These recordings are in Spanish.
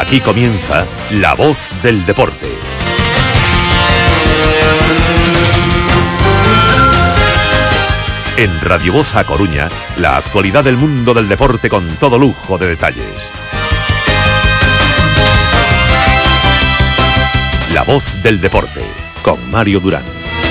Aquí comienza La Voz del Deporte. En Radio Voz A Coruña, la actualidad del mundo del deporte con todo lujo de detalles. La Voz del Deporte, con Mario Durán.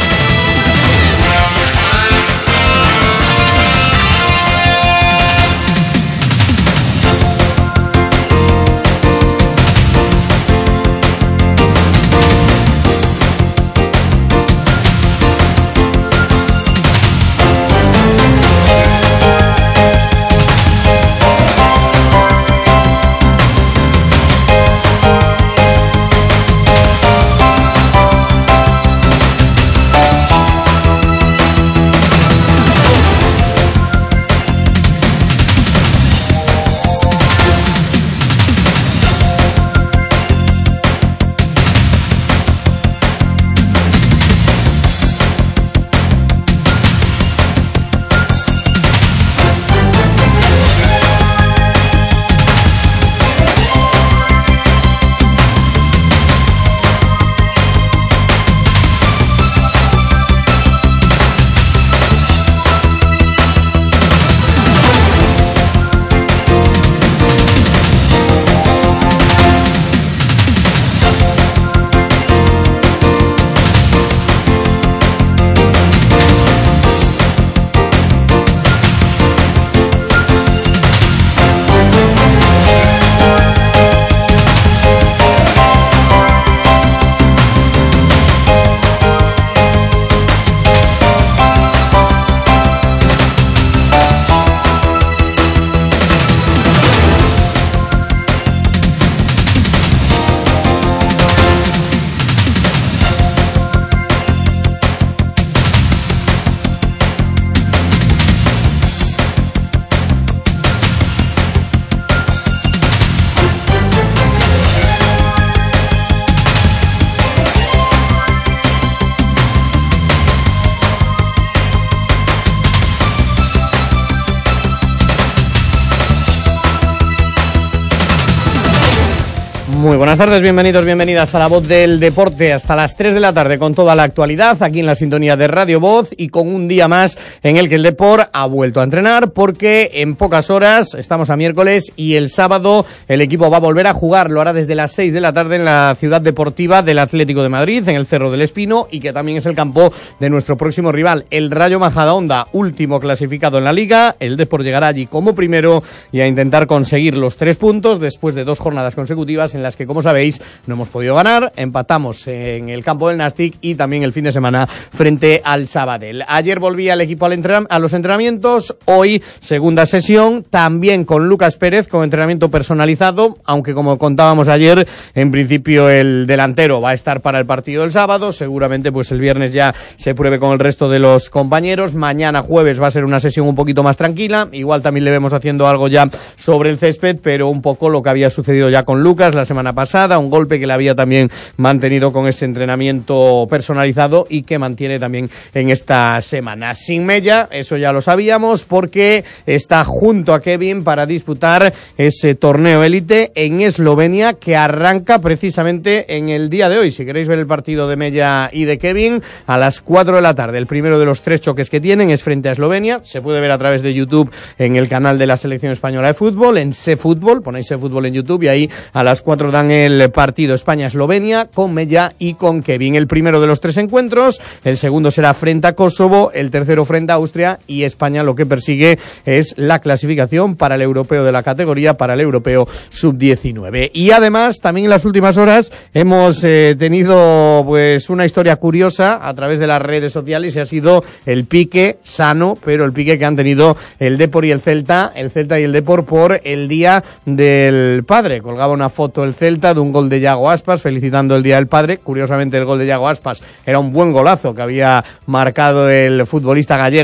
Muy buenas tardes, bienvenidos, bienvenidas a La Voz del Deporte, hasta las 3 de la tarde con toda la actualidad aquí en la sintonía de Radio Voz y con un día más en el que el Depor ha vuelto a entrenar porque en pocas horas, estamos a miércoles y el sábado el equipo va a volver a jugar, lo hará desde las 6 de la tarde en la ciudad deportiva del Atlético de Madrid, en el Cerro del Espino, y que también es el campo de nuestro próximo rival, el Rayo Majadahonda, último clasificado en la Liga. El Depor llegará allí como primero y a intentar conseguir los 3 puntos después de 2 jornadas consecutivas en las que, como sabéis, no hemos podido ganar. Empatamos en el campo del Nastic y también el fin de semana frente al Sabadell. Ayer volvía el equipo a los entrenamientos, hoy segunda sesión, también con Lucas Pérez, con entrenamiento personalizado, aunque como contábamos ayer, en principio el delantero va a estar para el partido del sábado, seguramente pues el viernes ya se pruebe con el resto de los compañeros, mañana jueves va a ser una sesión un poquito más tranquila, igual también le vemos haciendo algo ya sobre el césped, pero un poco lo que había sucedido ya con Lucas la semana pasada, un golpe que le había también mantenido con ese entrenamiento personalizado y que mantiene también en esta semana. Sin Mella, eso ya lo sabíamos, porque está junto a Kevin para disputar ese torneo élite en Eslovenia que arranca precisamente en el día de hoy. Si queréis ver el partido de Mella y de Kevin, a las 4 de la tarde. El primero de los 3 choques que tienen es frente a Eslovenia. Se puede ver a través de YouTube en el canal de la Selección Española de Fútbol, en SeFútbol, ponéis SeFútbol en YouTube y ahí a las 4 dan el partido España-Eslovenia con Mella y con Kevin. El primero de los 3 encuentros, el segundo será frente a Kosovo, el tercero frente a Austria, y España lo que persigue es la clasificación para el europeo de la categoría, para el europeo sub-19. Y además, también en las últimas horas hemos tenido pues una historia curiosa a través de las redes sociales y ha sido el pique sano, pero el pique que han tenido el Depor y el Celta y el Depor por el Día del Padre. Colgaba una foto el Celta de un gol de Yago Aspas felicitando el Día del Padre. Curiosamente el gol de Yago Aspas era un buen golazo que había marcado el futbolista gallego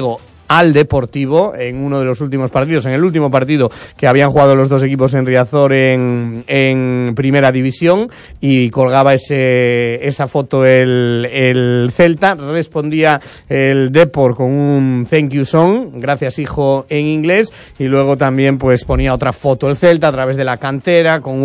al Deportivo en uno de los últimos partidos, en el último partido que habían jugado los dos equipos en Riazor en Primera División, y colgaba esa foto el Celta. Respondía el Depor con un thank you song, gracias hijo, en inglés, y luego también pues ponía otra foto el Celta a través de la cantera con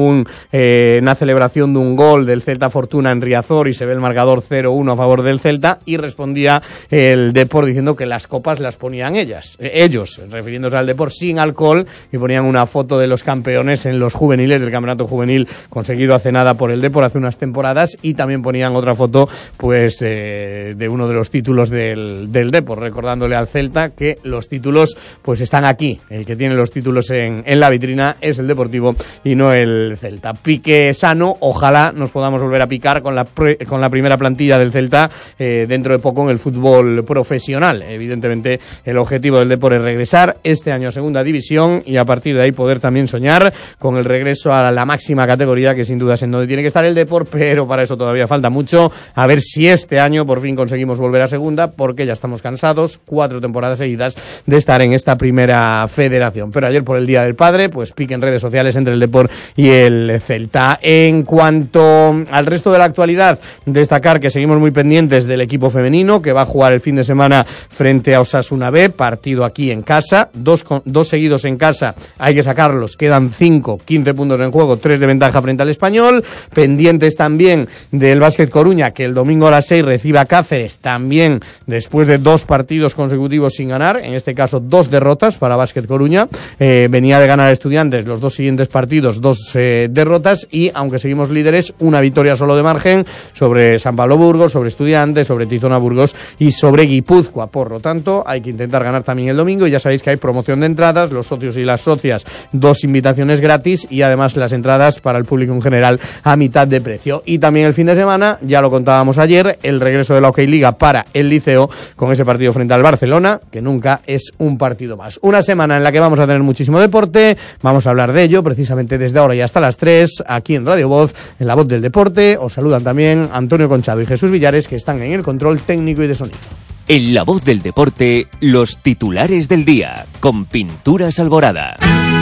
una celebración de un gol del Celta Fortuna en Riazor, y se ve el marcador 0-1 a favor del Celta, y respondía el Depor diciendo que las copas las ponían ellos, refiriéndose al Depor, sin alcohol, y ponían una foto de los campeones en los juveniles del campeonato juvenil conseguido hace nada por el Depor hace unas temporadas, y también ponían otra foto pues de uno de los títulos del Depor, recordándole al Celta que los títulos pues están aquí, el que tiene los títulos en la vitrina es el Deportivo y no el Celta. Pique sano, ojalá nos podamos volver a picar con la primera plantilla del Celta dentro de poco en el fútbol profesional. Evidentemente el objetivo del Depor es regresar este año a Segunda División, y a partir de ahí poder también soñar con el regreso a la máxima categoría, que sin duda es en donde tiene que estar el Depor, pero para eso todavía falta mucho. A ver si este año por fin conseguimos volver a Segunda, porque ya estamos cansados, 4 temporadas seguidas de estar en esta primera federación. Pero ayer, por el Día del Padre, pues pique en redes sociales entre el Depor y el Celta. En cuanto al resto de la actualidad, destacar que seguimos muy pendientes del equipo femenino, que va a jugar el fin de semana frente a Osasuna B, partido aquí en casa, dos seguidos en casa, hay que sacarlos, quedan 15 puntos en juego, 3 de ventaja frente al Español. Pendientes también del Básquet Coruña, que el domingo a las 6 recibe a Cáceres, también después de 2 partidos consecutivos sin ganar, en este caso 2 derrotas para Básquet Coruña. Venía de ganar a Estudiantes los 2 siguientes partidos, 2 derrotas, y aunque seguimos líderes, una victoria solo de margen sobre San Pablo Burgos, sobre Estudiantes, sobre Tizona Burgos y sobre Guipúzcoa. Por lo tanto, hay que intentar ganar también el domingo, y ya sabéis que hay promoción de entradas, los socios y las socias 2 invitaciones gratis, y además las entradas para el público en general a mitad de precio. Y también el fin de semana, ya lo contábamos ayer, el regreso de la Hockey Liga para el Liceo con ese partido frente al Barcelona, que nunca es un partido más. Una semana en la que vamos a tener muchísimo deporte, vamos a hablar de ello precisamente desde ahora y hasta las 3, aquí en Radio Voz, en La Voz del Deporte. Os saludan también Antonio Conchado y Jesús Villares, que están en el control técnico y de sonido. En La Voz del Deporte, los titulares del día, con Pinturas Alborada.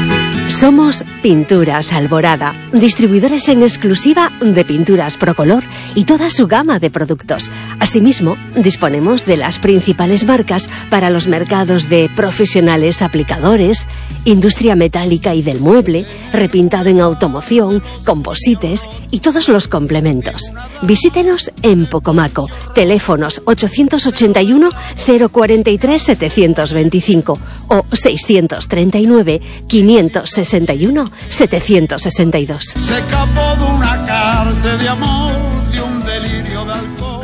Somos Pinturas Alborada, distribuidores en exclusiva de pinturas Procolor y toda su gama de productos. Asimismo, disponemos de las principales marcas para los mercados de profesionales aplicadores, industria metálica y del mueble, repintado en automoción, composites y todos los complementos. Visítenos en Pocomaco, teléfonos 881 043 725 o 639 561 762. Se escapó de una cárcel de amor, de un delirio de alcohol.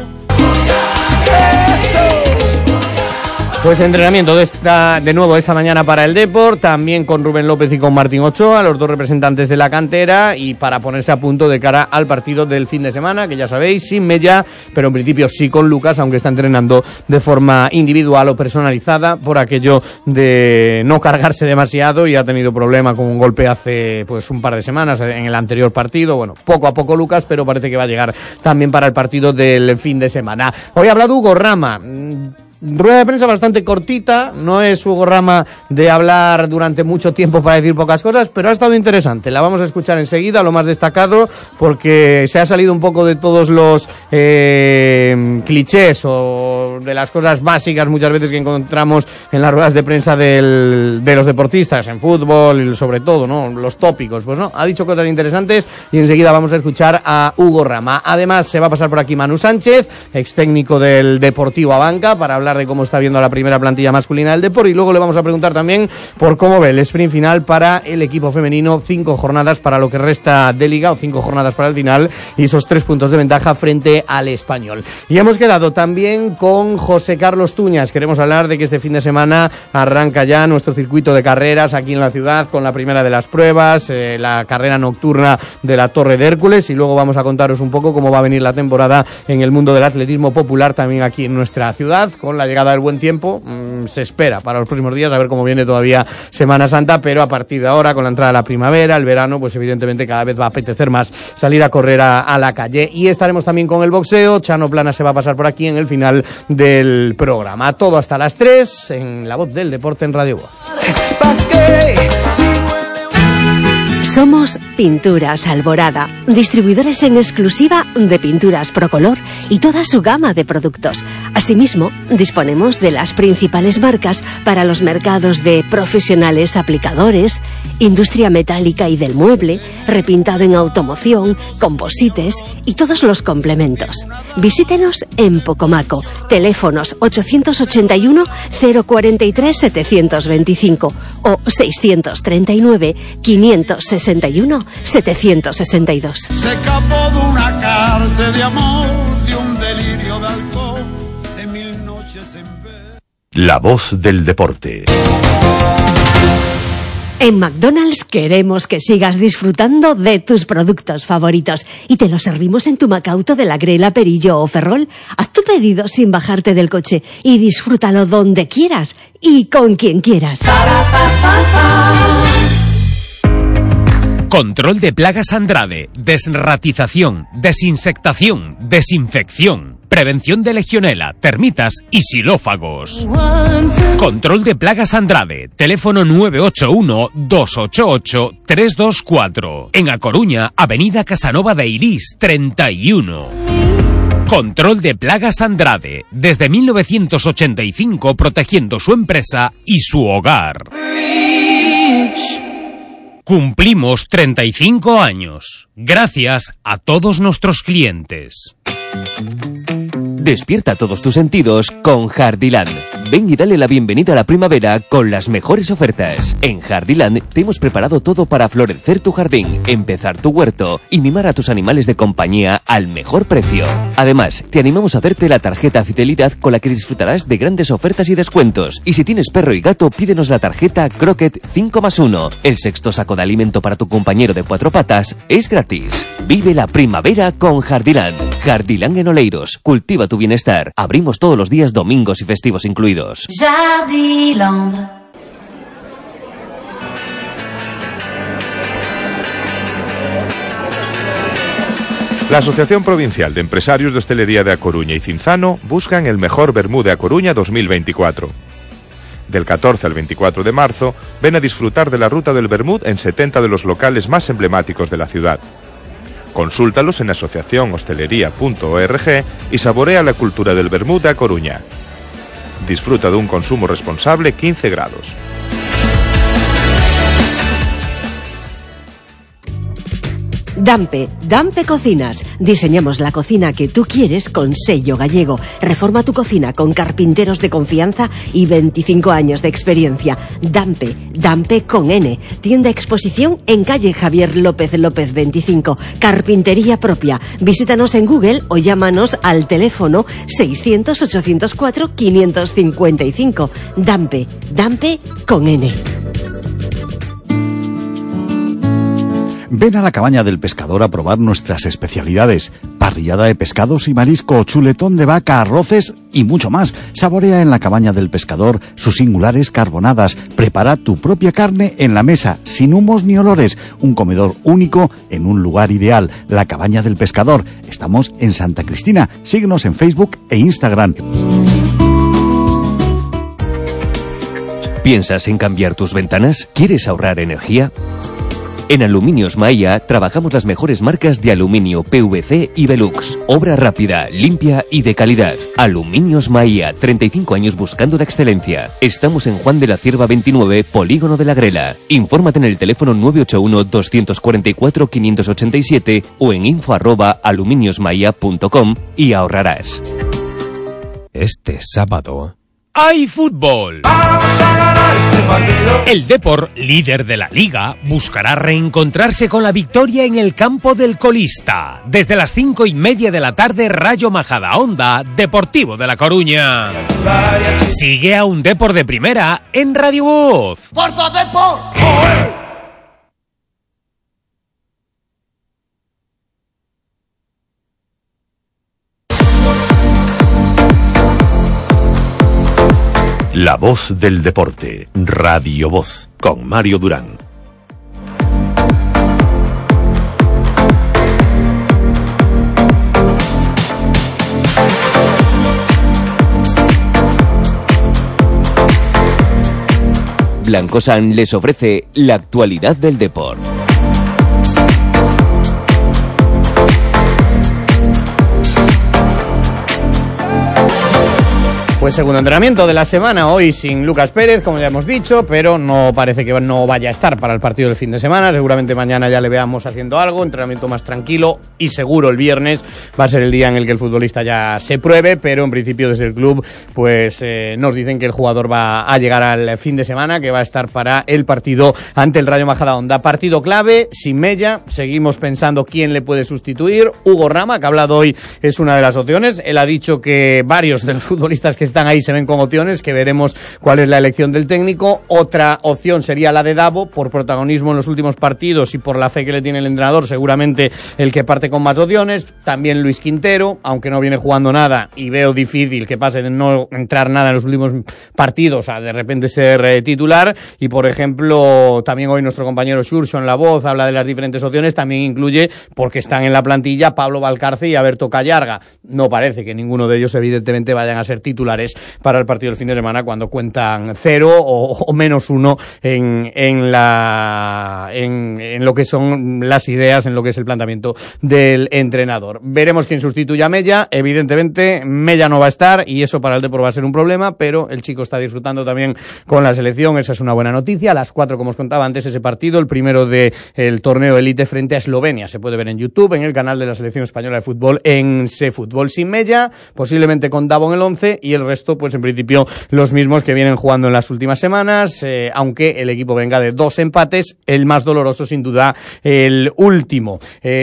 Pues entrenamiento de nuevo esta mañana para el Depor, también con Rubén López y con Martín Ochoa, los 2 representantes de la cantera, y para ponerse a punto de cara al partido del fin de semana, que ya sabéis, sin Mella, pero en principio sí con Lucas, aunque está entrenando de forma individual o personalizada por aquello de no cargarse demasiado, y ha tenido problema con un golpe hace pues un par de semanas en el anterior partido. Bueno, poco a poco Lucas, pero parece que va a llegar también para el partido del fin de semana. Hoy ha hablado Hugo Rama. Rueda de prensa bastante cortita, no es Hugo Rama de hablar durante mucho tiempo para decir pocas cosas, pero ha estado interesante. La vamos a escuchar enseguida, lo más destacado, porque se ha salido un poco de todos los clichés o de las cosas básicas muchas veces que encontramos en las ruedas de prensa de los deportistas, en fútbol sobre todo, ¿no? Los tópicos, pues no, ha dicho cosas interesantes, y enseguida vamos a escuchar a Hugo Rama. Además se va a pasar por aquí Manu Sánchez, ex técnico del Deportivo Abanca, para hablar de cómo está viendo la primera plantilla masculina del Depor, y luego le vamos a preguntar también por cómo ve el sprint final para el equipo femenino, 5 jornadas para lo que resta de liga, o 5 jornadas para el final, y esos 3 puntos de ventaja frente al Español. Y hemos quedado también con José Carlos Tuñas. Queremos hablar de que este fin de semana arranca ya nuestro circuito de carreras aquí en la ciudad, con la primera de las pruebas, la carrera nocturna de la Torre de Hércules, y luego vamos a contaros un poco cómo va a venir la temporada en el mundo del atletismo popular también aquí en nuestra ciudad, con la la llegada del buen tiempo. Se espera para los próximos días, a ver cómo viene todavía Semana Santa, pero a partir de ahora, con la entrada de la primavera, el verano, pues evidentemente cada vez va a apetecer más salir a correr a la calle. Y estaremos también con el boxeo. Chano Plana se va a pasar por aquí en el final del programa. Todo hasta las 3 en La Voz del Deporte en Radio Voz. Somos Pinturas Alborada, distribuidores en exclusiva de pinturas Procolor y toda su gama de productos. Asimismo, disponemos de las principales marcas para los mercados de profesionales aplicadores, industria metálica y del mueble, repintado en automoción, composites y todos los complementos. Visítenos en Pocomaco, teléfonos 881 043 725 o 639 561 762. Se escapó de una cárcel de amor, de un delirio de alcohol, de 1000 noches en vez. La Voz del Deporte. En McDonald's queremos que sigas disfrutando de tus productos favoritos y te los servimos en tu Macauto de la Grela, Perillo o Ferrol. Haz tu pedido sin bajarte del coche y disfrútalo donde quieras y con quien quieras. Control de plagas Andrade, desratización, desinsectación, desinfección, prevención de legionela, termitas y xilófagos. Control de plagas Andrade, teléfono 981-288-324. En A Coruña, Avenida Casanova de Irís, 31. Control de plagas Andrade, desde 1985 protegiendo su empresa y su hogar. Cumplimos 35 años. Gracias a todos nuestros clientes. Despierta todos tus sentidos con Hardyland. Ven y dale la bienvenida a la primavera con las mejores ofertas. En Hardyland te hemos preparado todo para florecer tu jardín, empezar tu huerto y mimar a tus animales de compañía al mejor precio. Además, te animamos a hacerte la tarjeta Fidelidad con la que disfrutarás de grandes ofertas y descuentos. Y si tienes perro y gato, pídenos la tarjeta Croquet 5+1. El sexto saco de alimento para tu compañero de 4 patas es gratis. Vive la primavera con Hardyland. Hardyland en Oleiros. Cultiva tu bienestar. Abrimos todos los días, domingos y festivos incluidos. Jardiland. La Asociación Provincial de Empresarios de Hostelería de A Coruña y Cinzano buscan el mejor vermú de A Coruña 2024. Del 14 al 24 de marzo, ven a disfrutar de la ruta del vermut en 70 de los locales más emblemáticos de la ciudad. Consúltalos en asociacionhostelería.org y saborea la cultura del vermut de A Coruña. Disfruta de un consumo responsable 15 grados. Dampe Cocinas. Diseñamos la cocina que tú quieres con sello gallego. Reforma tu cocina con carpinteros de confianza y 25 años de experiencia. Dampe con N. Tienda exposición en calle Javier López 25. Carpintería propia. Visítanos en Google o llámanos al teléfono 600-804-555. Dampe con N. Ven a la Cabaña del Pescador a probar nuestras especialidades. Parrillada de pescados y marisco, chuletón de vaca, arroces y mucho más. Saborea en la Cabaña del Pescador sus singulares carbonadas. Prepara tu propia carne en la mesa, sin humos ni olores. Un comedor único en un lugar ideal. La Cabaña del Pescador. Estamos en Santa Cristina. Síguenos en Facebook e Instagram. ¿Piensas en cambiar tus ventanas? ¿Quieres ahorrar energía? En Aluminios Maia trabajamos las mejores marcas de aluminio, PVC y Velux. Obra rápida, limpia y de calidad. Aluminios Maia, 35 años buscando la excelencia. Estamos en Juan de la Cierva 29, Polígono de la Grela. Infórmate en el teléfono 981-244-587 o en info@aluminiosmaia.com y ahorrarás. Este sábado ¡hay fútbol! ¡Vamos a ganar este partido! El Depor, líder de la Liga, buscará reencontrarse con la victoria en el campo del colista. Desde las 5:30 de la tarde, Rayo Majadahonda, Deportivo de La Coruña. Sigue a un Depor de primera en Radio Voz. ¡Forza Depor! ¡Oe! La voz del deporte, Radio Voz, con Mario Durán. Blancosan les ofrece la actualidad del deporte. Pues segundo entrenamiento de la semana, hoy sin Lucas Pérez, como ya hemos dicho, pero no parece que no vaya a estar para el partido del fin de semana. Seguramente mañana ya le veamos haciendo algo, entrenamiento más tranquilo, y seguro el viernes va a ser el día en el que el futbolista ya se pruebe, pero en principio desde el club pues nos dicen que el jugador va a llegar al fin de semana, que va a estar para el partido ante el Rayo Majadahonda. Partido clave, sin Mella, seguimos pensando quién le puede sustituir. Hugo Rama, que ha hablado hoy, es una de las opciones. Él ha dicho que varios de los futbolistas que están ahí se ven con opciones, que veremos cuál es la elección del técnico. Otra opción sería la de Davo, por protagonismo en los últimos partidos y por la fe que le tiene el entrenador, seguramente el que parte con más opciones. También Luis Quintero, aunque no viene jugando nada y veo difícil que pase de no entrar nada en los últimos partidos a de repente ser titular. Y por ejemplo, también hoy nuestro compañero Xurxo en La Voz habla de las diferentes opciones, también incluye, porque están en la plantilla, Pablo Valcarce y Alberto Callarga. No parece que ninguno de ellos evidentemente vayan a ser titulares para el partido del fin de semana, cuando cuentan 0 o -1 en lo que son las ideas, en lo que es el planteamiento del entrenador. Veremos quién sustituye a Mella. Evidentemente Mella no va a estar y eso para el Depor va a ser un problema, pero el chico está disfrutando también con la selección, esa es una buena noticia. A las 4, como os contaba antes, ese partido, el primero del torneo Elite frente a Eslovenia, se puede ver en YouTube, en el canal de la selección española de fútbol, en SeFútbol. Sin Mella, posiblemente con Davo en el 11, y el resto pues en principio los mismos que vienen jugando en las últimas semanas, aunque el equipo venga de 2 empates, el más doloroso sin duda el último,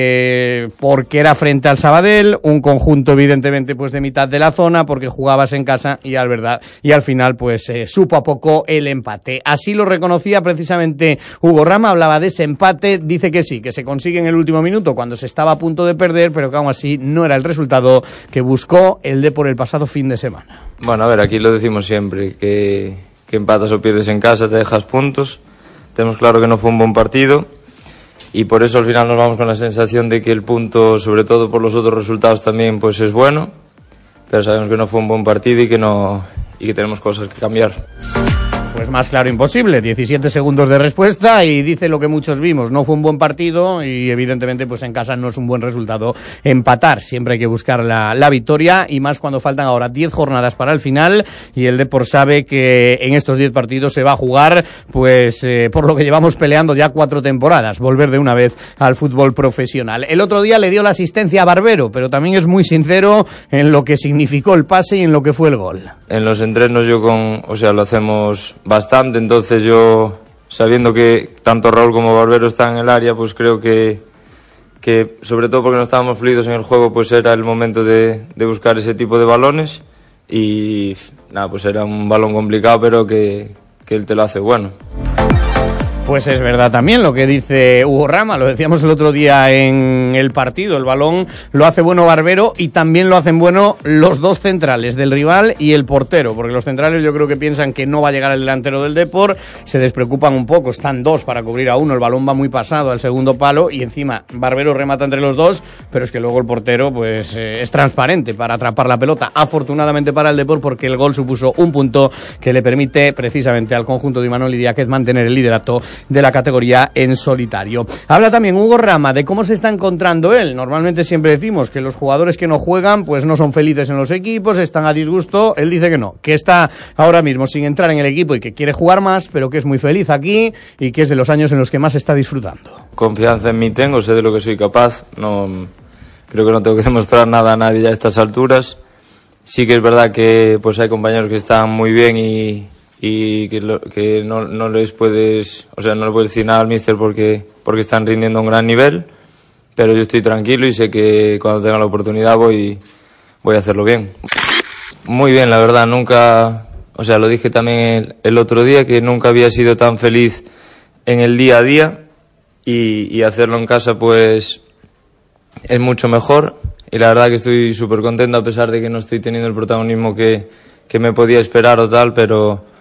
porque era frente al Sabadell, un conjunto evidentemente pues de mitad de la zona, porque jugabas en casa y al final pues supo a poco el empate. Así lo reconocía precisamente Hugo Rama, hablaba de ese empate, dice que sí, que se consigue en el último minuto cuando se estaba a punto de perder, pero que aún así no era el resultado que buscó el Depor el pasado fin de semana. Bueno, a ver, aquí lo decimos siempre, que empatas o pierdes en casa, te dejas puntos. Tenemos claro que no fue un buen partido y por eso al final nos vamos con la sensación de que el punto, sobre todo por los otros resultados también, pues es bueno, pero sabemos que no fue un buen partido y que tenemos cosas que cambiar. Pues más claro imposible, 17 segundos de respuesta y dice lo que muchos vimos, no fue un buen partido y evidentemente pues en casa no es un buen resultado empatar, siempre hay que buscar la victoria y más cuando faltan ahora 10 jornadas para el final y el Depor sabe que en estos 10 partidos se va a jugar pues por lo que llevamos peleando ya 4 temporadas, volver de una vez al fútbol profesional. El otro día le dio la asistencia a Barbero, pero también es muy sincero en lo que significó el pase y en lo que fue el gol. En los entrenos lo hacemos bastante, entonces yo, sabiendo que tanto Raúl como Barbero están en el área, pues creo que sobre todo porque no estábamos fluidos en el juego, pues era el momento de buscar ese tipo de balones y nada, pues era un balón complicado, pero que él te lo hace bueno. Pues es verdad también lo que dice Hugo Rama, lo decíamos el otro día en el partido, el balón lo hace bueno Barbero y también lo hacen bueno los dos centrales del rival y el portero, porque los centrales yo creo que piensan que no va a llegar el delantero del Depor, se despreocupan un poco, están 2 para cubrir a uno, el balón va muy pasado al segundo palo y encima Barbero remata entre los 2, pero es que luego el portero pues es transparente para atrapar la pelota, afortunadamente para el Depor, porque el gol supuso un punto que le permite precisamente al conjunto de Imanol Idiáquez mantener el liderato de la categoría en solitario. Habla también Hugo Rama de cómo se está encontrando él. Normalmente siempre decimos que los jugadores que no juegan pues no son felices en los equipos, están a disgusto. Él dice que no, que está ahora mismo sin entrar en el equipo y que quiere jugar más, pero que es muy feliz aquí y que es de los años en los que más está disfrutando. Confianza en mí tengo, sé de lo que soy capaz, no creo que no tengo que demostrar nada a nadie ya a estas alturas. Sí que es verdad que pues hay compañeros que están muy bien y que no les puedes, no le puedes decir nada al míster porque están rindiendo a un gran nivel, pero yo estoy tranquilo y sé que cuando tenga la oportunidad voy a hacerlo bien. Muy bien, la verdad, nunca, lo dije también el otro día, que nunca había sido tan feliz en el día a día y hacerlo en casa pues es mucho mejor y la verdad que estoy súper contento a pesar de que no estoy teniendo el protagonismo que me podía esperar o tal, pero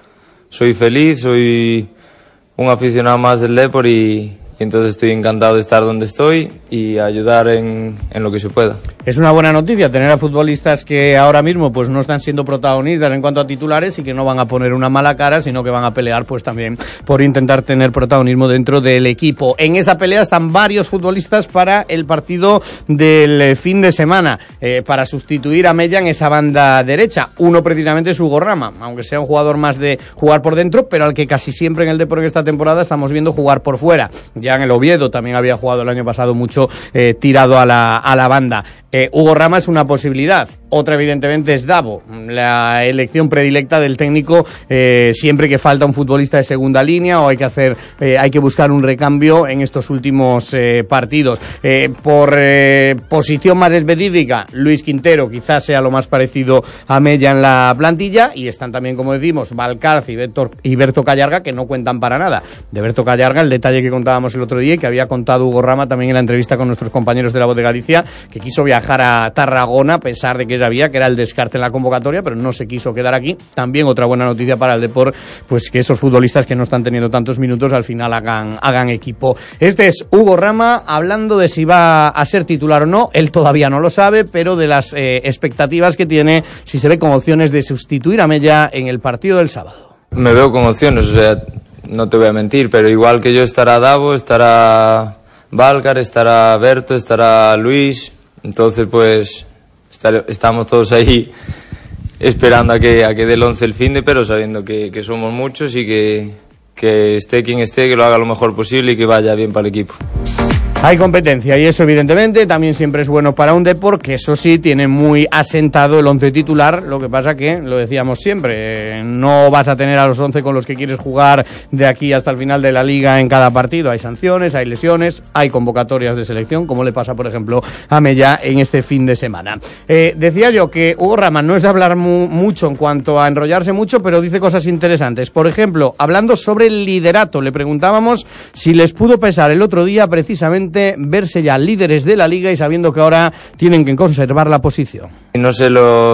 soy feliz, soy un aficionado más del Depor y entonces estoy encantado de estar donde estoy y ayudar en lo que se pueda. Es una buena noticia tener a futbolistas que ahora mismo pues no están siendo protagonistas en cuanto a titulares y que no van a poner una mala cara, sino que van a pelear pues también por intentar tener protagonismo dentro del equipo. En esa pelea están varios futbolistas para el partido del fin de semana, para sustituir a Mella en esa banda derecha. Uno precisamente es Hugo Rama, aunque sea un jugador más de jugar por dentro, pero al que casi siempre en el Depor en esta temporada estamos viendo jugar por fuera. Ya en el Oviedo también había jugado el año pasado mucho tirado a la banda. Hugo Rama es una posibilidad. Otra, evidentemente, es Davo, la elección predilecta del técnico siempre que falta un futbolista de segunda línea o hay que buscar un recambio en estos últimos partidos. Por posición más específica, Luis Quintero quizás sea lo más parecido a Mella en la plantilla, y están también, como decimos, Valcarce y Berto Callarga, que no cuentan para nada. De Berto Callarga, el detalle que contábamos el otro día y que había contado Hugo Rama también en la entrevista con nuestros compañeros de La Voz de Galicia, que quiso viajar a Tarragona a pesar de que sabía que era el descarte en la convocatoria, pero no se quiso quedar aquí. También otra buena noticia para el Depor, pues que esos futbolistas que no están teniendo tantos minutos al final hagan equipo. Este es Hugo Rama hablando de si va a ser titular o no. Él todavía no lo sabe, pero de las expectativas que tiene si se ve con opciones de sustituir a Mella en el partido del sábado. Me veo con opciones, o sea, no te voy a mentir, pero igual que yo estará Davo, estará Valcar, estará Berto, estará Luis. Entonces pues estamos todos ahí esperando a que dé el 11 el finde, pero sabiendo que somos muchos y que esté quien esté, que lo haga lo mejor posible y que vaya bien para el equipo. Hay competencia y eso evidentemente también siempre es bueno para un Depor, que eso sí tiene muy asentado el 11 titular. Lo que pasa que, lo decíamos siempre, no vas a tener a los 11 con los que quieres jugar de aquí hasta el final de la liga en cada partido. Hay sanciones, hay lesiones, hay convocatorias de selección, como le pasa por ejemplo a Mella en este fin de semana. Decía yo que Hugo Rama no es de hablar mucho en cuanto a enrollarse mucho, pero dice cosas interesantes. Por ejemplo, hablando sobre el liderato, le preguntábamos si les pudo pesar el otro día precisamente verse ya líderes de la liga y sabiendo que ahora tienen que conservar la posición. No sé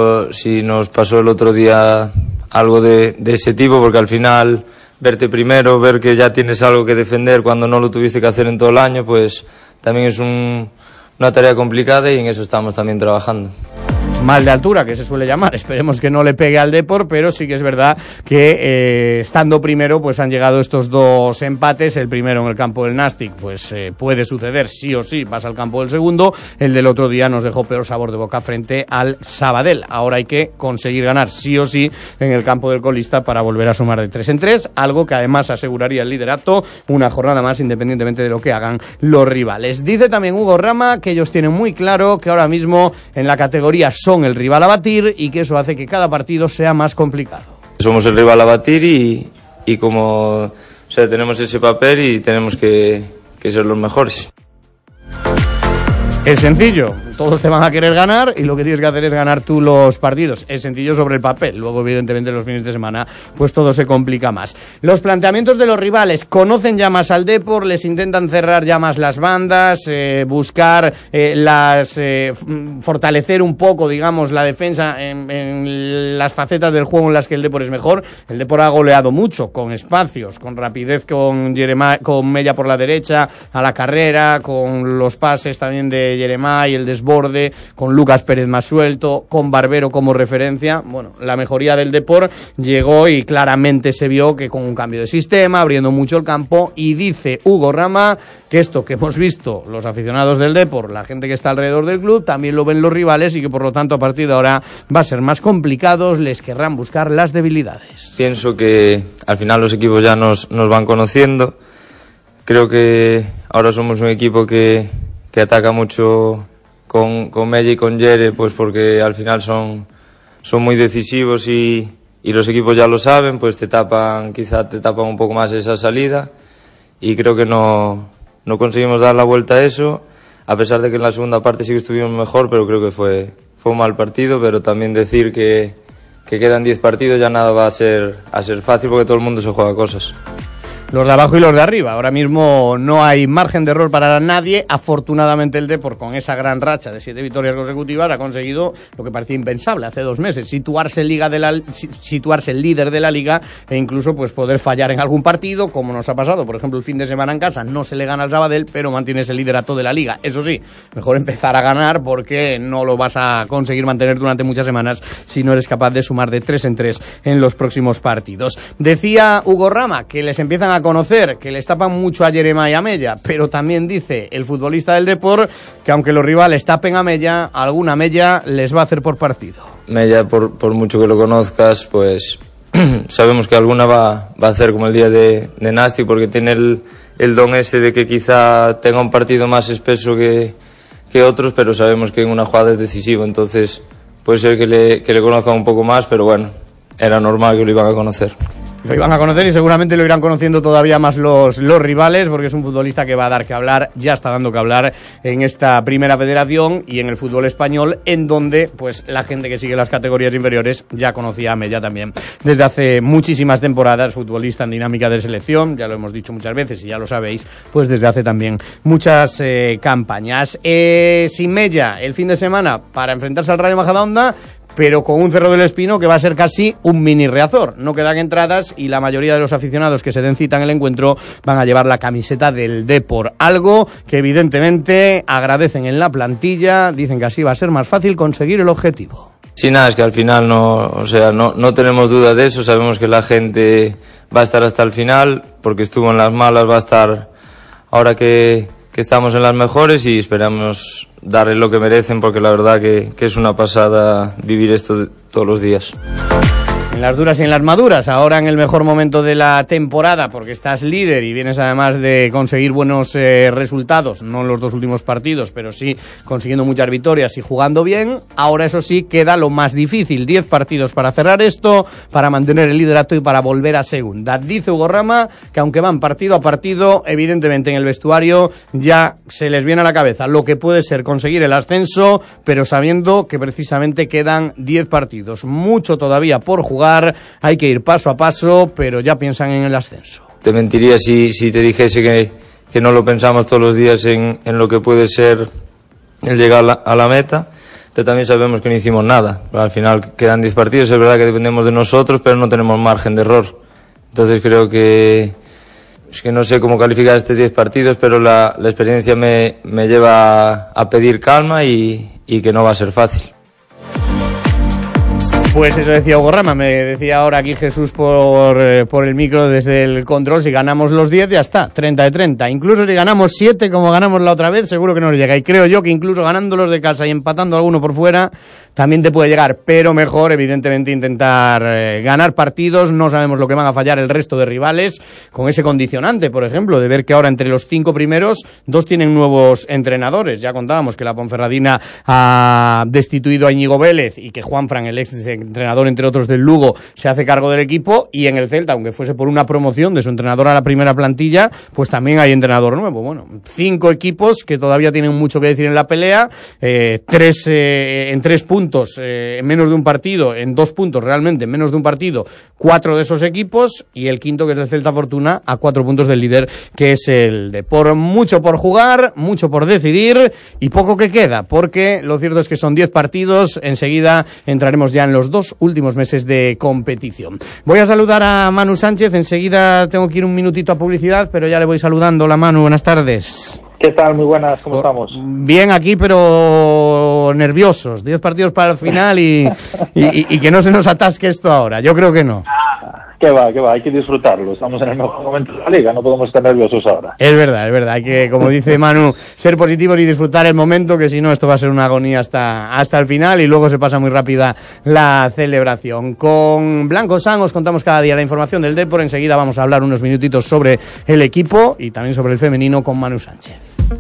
si nos pasó el otro día algo de ese tipo, porque al final verte primero, ver que ya tienes algo que defender cuando no lo tuviste que hacer en todo el año, pues también es una tarea complicada y en eso estamos también trabajando. Mal de altura, que se suele llamar. Esperemos que no le pegue al Depor, pero sí que es verdad que estando primero pues han llegado estos dos empates. El primero en el campo del Nastic pues puede suceder sí o sí, pasa al campo del segundo. El del otro día nos dejó peor sabor de boca frente al Sabadell. Ahora hay que conseguir ganar sí o sí en el campo del colista para volver a sumar de 3 en 3, algo que además aseguraría el liderato una jornada más independientemente de lo que hagan los rivales. Dice también Hugo Rama que ellos tienen muy claro que ahora mismo en la categoría son el rival a batir y que eso hace que cada partido sea más complicado. Somos el rival a batir y como, o sea, tenemos ese papel y tenemos que ser los mejores. Es sencillo, todos te van a querer ganar y lo que tienes que hacer es ganar tú los partidos. Es sencillo sobre el papel, luego evidentemente los fines de semana pues todo se complica más. Los planteamientos de los rivales conocen ya más al Depor, les intentan cerrar ya más las bandas, buscar fortalecer un poco, digamos, la defensa en las facetas del juego en las que el Depor es mejor. El Depor ha goleado mucho, con espacios, con rapidez, con Mella por la derecha, a la carrera, con los pases también de Jeremai, el desborde, con Lucas Pérez más suelto, con Barbero como referencia. Bueno, la mejoría del Depor llegó y claramente se vio que con un cambio de sistema, abriendo mucho el campo, y dice Hugo Rama que esto que hemos visto los aficionados del Depor, la gente que está alrededor del club, también lo ven los rivales y que por lo tanto a partir de ahora va a ser más complicado, les querrán buscar las debilidades. Pienso que al final los equipos ya nos van conociendo. Creo que ahora somos un equipo que ataca mucho con Mella y con Jere, pues porque al final son muy decisivos y los equipos ya lo saben, pues quizá te tapan un poco más esa salida, y creo que no conseguimos dar la vuelta a eso, a pesar de que en la segunda parte sí que estuvimos mejor, pero creo que fue un mal partido. Pero también decir que quedan 10 partidos, ya nada va a ser fácil porque todo el mundo se juega cosas. los de abajo y los de arriba. Ahora mismo no hay margen de error para nadie. Afortunadamente el Depor, con esa gran racha de 7 victorias consecutivas, ha conseguido lo que parecía impensable hace 2 meses, situarse líder de la Liga e incluso pues poder fallar en algún partido, como nos ha pasado, por ejemplo, el fin de semana en casa. No se le gana al Sabadell, pero mantienes el liderato de la Liga. Eso sí, mejor empezar a ganar, porque no lo vas a conseguir mantener durante muchas semanas si no eres capaz de sumar de 3 en 3 en los próximos partidos. Decía Hugo Rama que les empiezan a conocer, que les tapan mucho a Yeremá y a Mella, pero también dice el futbolista del Depor que aunque los rivales tapen a Mella, alguna Mella les va a hacer por partido. Mella, por mucho que lo conozcas, pues sabemos que alguna va a hacer como el día de Nasti, porque tiene el don ese de que quizá tenga un partido más espeso que otros, pero sabemos que en una jugada es decisivo, entonces puede ser que le conozcan un poco más, pero bueno, era normal que lo iban a conocer. Lo iban a conocer y seguramente lo irán conociendo todavía más los rivales, porque es un futbolista que va a dar que hablar, ya está dando que hablar en esta primera federación y en el fútbol español, en donde pues la gente que sigue las categorías inferiores ya conocía a Mella también desde hace muchísimas temporadas, futbolista en dinámica de selección, ya lo hemos dicho muchas veces y ya lo sabéis, pues desde hace también muchas campañas. Sin Mella, el fin de semana para enfrentarse al Rayo Majadahonda, pero con un Cerro del Espino que va a ser casi un mini Riazor. No quedan entradas y la mayoría de los aficionados que se den cita en el encuentro van a llevar la camiseta del Depor. Algo que evidentemente agradecen en la plantilla, dicen que así va a ser más fácil conseguir el objetivo. Sí, nada, es que al final no tenemos duda de eso, sabemos que la gente va a estar hasta el final, porque estuvo en las malas, va a estar ahora que estamos en las mejores y esperamos darle lo que merecen, porque la verdad que es una pasada vivir esto todos los días. En las duras y en las maduras, ahora en el mejor momento de la temporada, porque estás líder y vienes además de conseguir buenos resultados, no en los 2 últimos partidos, pero sí consiguiendo muchas victorias y jugando bien. Ahora eso sí, queda lo más difícil, 10 partidos para cerrar esto, para mantener el liderato y para volver a segunda. Dice Hugo Rama que aunque van partido a partido, evidentemente en el vestuario ya se les viene a la cabeza lo que puede ser conseguir el ascenso, pero sabiendo que precisamente quedan 10 partidos, mucho todavía por jugar. Hay que ir paso a paso, pero ya piensan en el ascenso. Te mentiría si te dijese que no lo pensamos todos los días en lo que puede ser el llegar a la meta, pero también sabemos que no hicimos nada. Pero al final quedan 10 partidos, es verdad que dependemos de nosotros, pero no tenemos margen de error. Entonces creo que es que no sé cómo calificar estos 10 partidos, pero la experiencia me lleva a pedir calma y que no va a ser fácil. Pues eso decía Hugo Rama, me decía ahora aquí Jesús por el micro desde el control, si ganamos los 10 ya está, 30 de 30, incluso si ganamos 7 como ganamos la otra vez seguro que nos llega, y creo yo que incluso ganándolos de casa y empatando alguno por fuera también te puede llegar, pero mejor evidentemente intentar ganar partidos. No sabemos lo que van a fallar el resto de rivales, con ese condicionante, por ejemplo, de ver que ahora entre los 5 primeros 2 tienen nuevos entrenadores. Ya contábamos que la Ponferradina ha destituido a Íñigo Vélez y que Juanfran, el ex entrenador entre otros del Lugo, se hace cargo del equipo, y en el Celta, aunque fuese por una promoción de su entrenador a la primera plantilla, pues también hay entrenador nuevo. Bueno, 5 equipos que todavía tienen mucho que decir en la pelea, en 3 puntos, en menos de un partido, en 2 puntos realmente, en menos de un partido, 4 de esos equipos, y el quinto, que es el Celta Fortuna, a 4 puntos del líder, que es el Depor. Mucho por jugar, mucho por decidir y poco que queda, porque lo cierto es que son 10 partidos, enseguida entraremos ya en los 2 últimos meses de competición. Voy a saludar a Manu Sánchez, enseguida tengo que ir un minutito a publicidad, pero ya le voy saludando. Hola Manu, buenas tardes. ¿Qué tal? Muy buenas, ¿cómo estamos? Bien aquí, pero nerviosos. 10 partidos para el final y que no se nos atasque esto ahora. Yo creo que no. Que va, hay que disfrutarlo. Estamos en el mejor momento de la liga, no podemos estar nerviosos ahora. Es verdad. Hay que, como dice Manu, ser positivos y disfrutar el momento, que si no esto va a ser una agonía hasta el final y luego se pasa muy rápida la celebración. Con Blanco San os contamos cada día la información del Depor. Enseguida vamos a hablar unos minutitos sobre el equipo y también sobre el femenino con Manu Sánchez.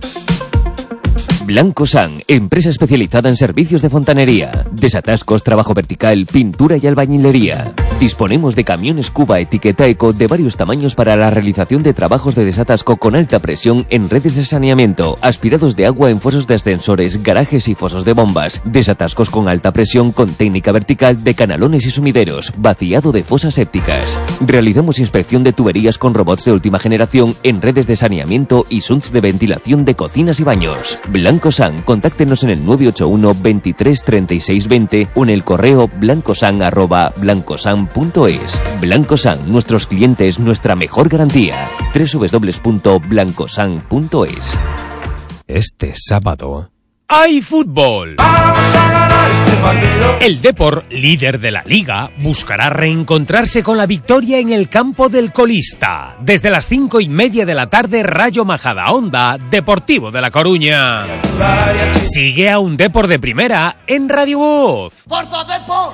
Blanco San, empresa especializada en servicios de fontanería, desatascos, trabajo vertical, pintura y albañilería. Disponemos de camiones Cuba etiqueta Eco de varios tamaños para la realización de trabajos de desatasco con alta presión en redes de saneamiento, aspirados de agua en fosos de ascensores, garajes y fosos de bombas, desatascos con alta presión con técnica vertical de canalones y sumideros, vaciado de fosas sépticas. Realizamos inspección de tuberías con robots de última generación en redes de saneamiento y sunts de ventilación de cocinas y baños. Blancosan, contáctenos en el 981 23 36 20 o en el correo blancosan@blancosan.es. Blancosan, nuestros clientes, nuestra mejor garantía. www.blancosan.es. Este sábado hay fútbol. ¡Vamos a ganar este partido! El Depor, líder de la Liga, buscará reencontrarse con la victoria en el campo del colista. Desde las 5:30 de la tarde, Rayo Majadahonda, Deportivo de La Coruña. Sigue a un Depor de primera en Radio Voz. ¡Forza Depor!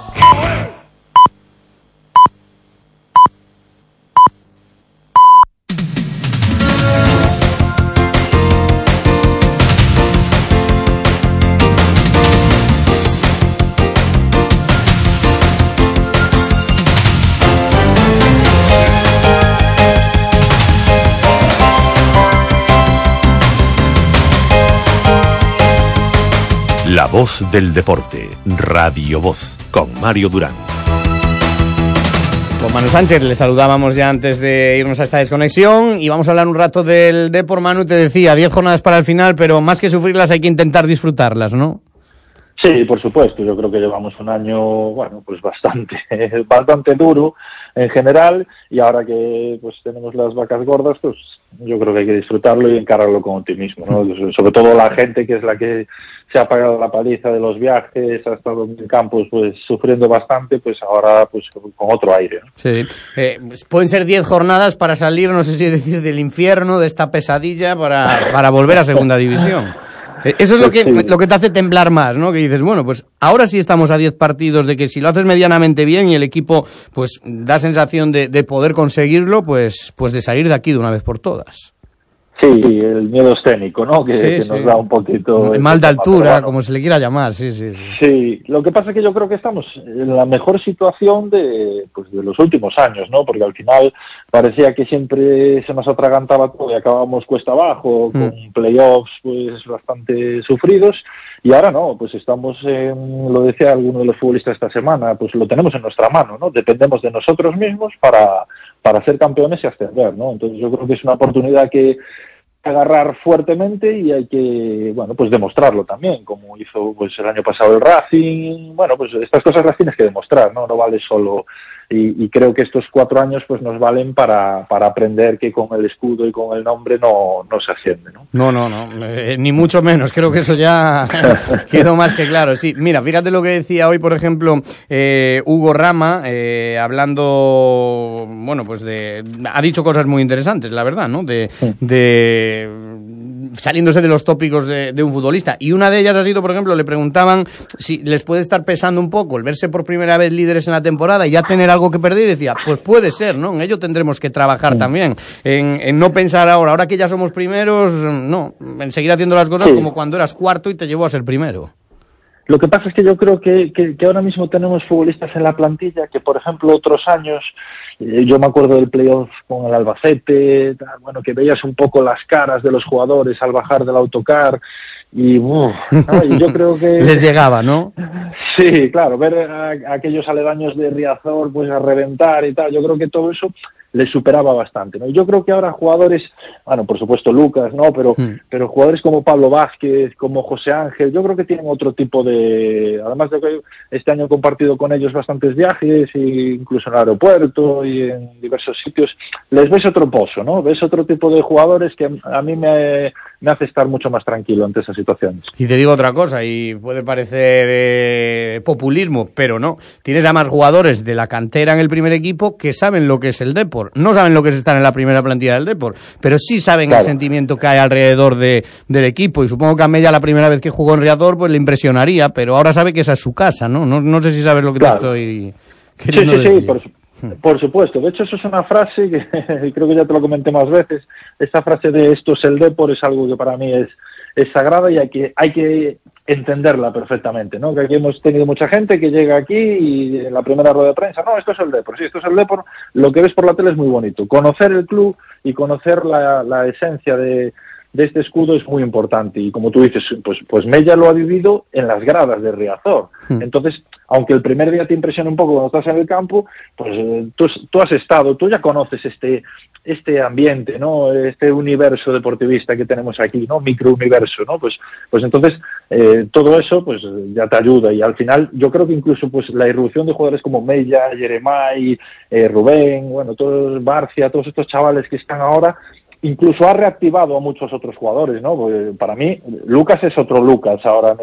La voz del deporte, Radio Voz, con Mario Durán. Con Manu Sánchez le saludábamos ya antes de irnos a esta desconexión y vamos a hablar un rato del Depor. Manu, te decía, 10 jornadas para el final, pero más que sufrirlas hay que intentar disfrutarlas, ¿no? Sí, por supuesto. Yo creo que llevamos un año, bueno, pues bastante duro en general, y ahora que pues tenemos las vacas gordas, pues yo creo que hay que disfrutarlo y encararlo con optimismo, ¿no? Sobre todo la gente que es la que se ha pagado la paliza de los viajes, ha estado en campos pues sufriendo bastante, pues ahora pues con otro aire, ¿no? Sí. Pueden ser 10 jornadas para salir, no sé si decir, del infierno, de esta pesadilla, para volver a segunda división. Eso es lo que te hace temblar más, ¿no? Que dices, bueno, pues ahora sí estamos a 10 partidos de que si lo haces medianamente bien y el equipo pues da sensación de poder conseguirlo, pues de salir de aquí de una vez por todas. Sí, el miedo escénico, ¿no? Que nos da un poquito... Mal de altura, bueno, como se le quiera llamar, sí. Sí, lo que pasa es que yo creo que estamos en la mejor situación de los últimos años, ¿no? Porque al final parecía que siempre se nos atragantaba todo y acabábamos cuesta abajo, con playoffs pues bastante sufridos, y ahora no, pues estamos lo decía alguno de los futbolistas esta semana, pues lo tenemos en nuestra mano, ¿no? Dependemos de nosotros mismos para ser campeones y ascender, ¿no? Entonces yo creo que es una oportunidad que agarrar fuertemente y hay que, bueno, pues demostrarlo también, como hizo pues el año pasado el Racing. Bueno, pues estas cosas las tienes que demostrar, ¿no? No vale solo, y creo que estos 4 años pues nos valen para aprender que con el escudo y con el nombre no se asciende, ¿no? No, ni mucho menos, creo que eso ya quedó más que claro. Sí, mira, fíjate lo que decía hoy, por ejemplo, Hugo Rama, hablando, bueno, pues ha dicho cosas muy interesantes, la verdad, ¿no? Saliéndose de los tópicos de un futbolista, y una de ellas ha sido, por ejemplo, le preguntaban si les puede estar pesando un poco el verse por primera vez líderes en la temporada y ya tener algo que perder, y decía, pues puede ser, ¿no? En ello tendremos que trabajar también, en no pensar ahora que ya somos primeros, no, en seguir haciendo las cosas como cuando eras cuarto y te llevó a ser primero. Lo que pasa es que yo creo que ahora mismo tenemos futbolistas en la plantilla que, por ejemplo, otros años, yo me acuerdo del playoff con el Albacete, bueno, que veías un poco las caras de los jugadores al bajar del autocar y yo creo que... Les llegaba, ¿no? Sí, claro, ver a aquellos aledaños de Riazor pues a reventar y tal, yo creo que todo eso les superaba bastante, ¿no? Y yo creo que ahora jugadores, bueno, por supuesto Lucas, ¿no? Pero jugadores como Pablo Vázquez, como José Ángel, yo creo que tienen otro tipo de... Además de que este año he compartido con ellos bastantes viajes, incluso en el aeropuerto y en diversos sitios, les ves otro pozo, ¿no? Ves otro tipo de jugadores que a mí me hace estar mucho más tranquilo ante esas situaciones. Y te digo otra cosa, y puede parecer populismo, pero no. Tienes a más jugadores de la cantera en el primer equipo que saben lo que es el Depor. No saben lo que es estar en la primera plantilla del Depor, pero sí saben el sentimiento que hay alrededor del equipo, y supongo que a Mella la primera vez que jugó en Riazor pues le impresionaría, pero ahora sabe que esa es su casa, ¿no? No sé si sabes lo que te estoy queriendo decir. Sí, por supuesto. De hecho, eso es una frase que creo que ya te lo comenté más veces. Esta frase de esto es el Depor es algo que para mí es sagrada, y hay que entenderla perfectamente, ¿no? Que aquí hemos tenido mucha gente que llega aquí y en la primera rueda de prensa, no, esto es el Depor, sí, esto es el Depor, lo que ves por la tele es muy bonito. Conocer el club y conocer la esencia de este escudo es muy importante, y como tú dices, pues Mella lo ha vivido en las gradas de Riazor. Entonces, aunque el primer día te impresiona un poco cuando estás en el campo, pues tú has estado, tú ya conoces este ambiente, ¿no? Este universo deportivista que tenemos aquí, ¿no? Microuniverso, ¿no? Pues entonces todo eso pues ya te ayuda, y al final yo creo que incluso pues la irrupción de jugadores como Mella, Jeremai, Rubén, bueno, todos Barcia, todos estos chavales que están ahora, incluso ha reactivado a muchos otros jugadores, ¿no? Porque para mí Lucas es otro Lucas ahora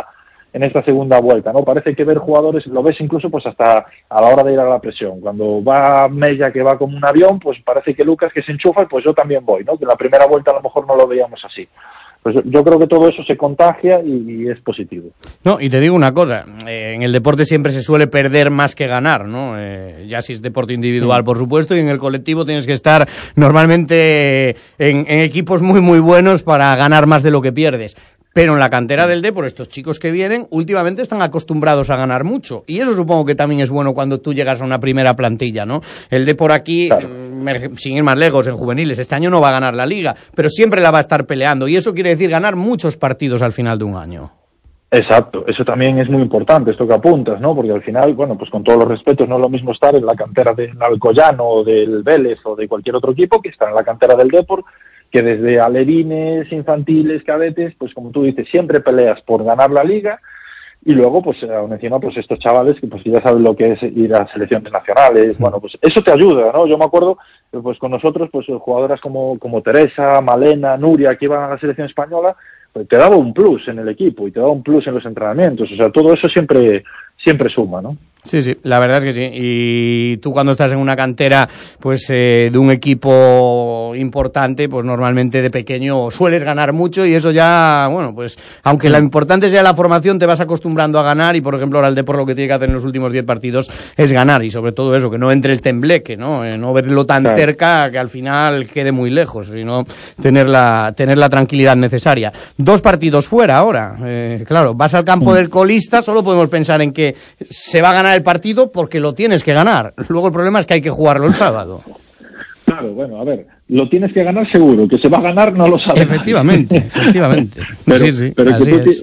en esta segunda vuelta, ¿no? Parece que ver jugadores, lo ves incluso pues hasta a la hora de ir a la presión. Cuando va Mella, que va como un avión, pues parece que Lucas, que se enchufa, pues yo también voy, ¿no? Que en la primera vuelta a lo mejor no lo veíamos así. Pues yo creo que todo eso se contagia y es positivo. No, y te digo una cosa, en el deporte siempre se suele perder más que ganar, ¿no? Ya si es deporte individual, por supuesto, y en el colectivo tienes que estar normalmente en equipos muy, muy buenos para ganar más de lo que pierdes. Pero en la cantera del Depor, estos chicos que vienen, últimamente están acostumbrados a ganar mucho. Y eso supongo que también es bueno cuando tú llegas a una primera plantilla, ¿no? El Depor aquí, claro, sin ir más lejos, en juveniles, este año no va a ganar la Liga, pero siempre la va a estar peleando. Y eso quiere decir ganar muchos partidos al final de un año. Exacto, eso también es muy importante, esto que apuntas, ¿no? Porque al final, bueno, pues con todos los respetos, no es lo mismo estar en la cantera del Alcoyano o del Vélez o de cualquier otro equipo que estar en la cantera del Depor, que desde alevines, infantiles, cadetes, pues como tú dices, siempre peleas por ganar la Liga, y luego pues encima pues estos chavales que pues ya saben lo que es ir a selecciones nacionales, bueno, pues eso te ayuda, ¿no? Yo me acuerdo pues con nosotros pues jugadoras como Teresa, Malena, Nuria, que iban a la selección española, pues te daba un plus en el equipo y te daba un plus en los entrenamientos, o sea, todo eso siempre suma, ¿no? Sí, sí, la verdad es que sí. Y tú cuando estás en una cantera pues de un equipo importante, pues normalmente de pequeño sueles ganar mucho, y eso ya, bueno, pues aunque lo importante sea la formación, te vas acostumbrando a ganar, y por ejemplo ahora el Depor lo que tiene que hacer en los últimos 10 partidos es ganar, y sobre todo eso, que no entre el tembleque, ¿no? No verlo tan cerca que al final quede muy lejos, sino tener la tranquilidad necesaria. 2 partidos fuera ahora, claro, vas al campo del colista, solo podemos pensar en que se va a ganar el partido porque lo tienes que ganar. Luego el problema es que hay que jugarlo el sábado. Claro, bueno, a ver, lo tienes que ganar seguro, que se va a ganar no lo sabes. Efectivamente. Pero, sí, pero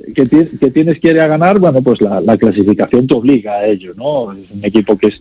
que tienes que ir a ganar, bueno, pues la clasificación te obliga a ello, ¿no? Es un equipo que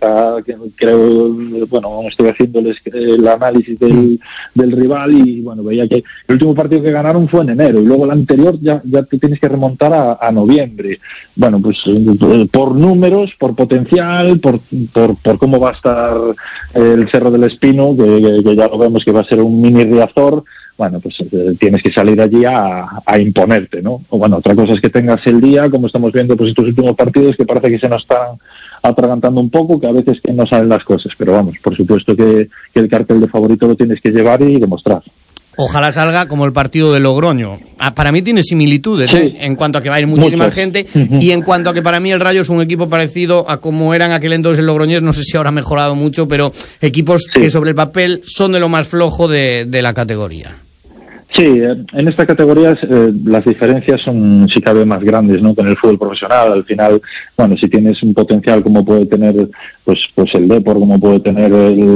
creo, bueno, estoy haciéndoles el análisis del rival, y bueno, veía que el último partido que ganaron fue en enero, y luego el anterior ya te tienes que remontar a noviembre. Bueno, pues por números, por potencial, por cómo va a estar el Cerro del Espino, que ya lo vemos que va a ser un mini Riazor, bueno, pues tienes que salir allí a imponerte, ¿no? O bueno, otra cosa es que tengas el día, como estamos viendo pues estos últimos partidos, que parece que se nos están atragantando un poco, que a veces que no salen las cosas, pero vamos, por supuesto que el cartel de favorito lo tienes que llevar y demostrar. Ojalá salga como el partido de Logroño. Para mí tiene similitudes, sí, en cuanto a que va a ir muchísima gente, y en cuanto a que para mí el Rayo es un equipo parecido a como eran aquel entonces el Logroñés. No sé si ahora ha mejorado mucho, pero equipos que sobre el papel son de lo más flojo de la categoría. Sí, en esta categoría las diferencias son, si cabe, más grandes, ¿no? Que en el fútbol profesional. Al final, bueno, si tienes un potencial como puede tener pues el Depor, como puede tener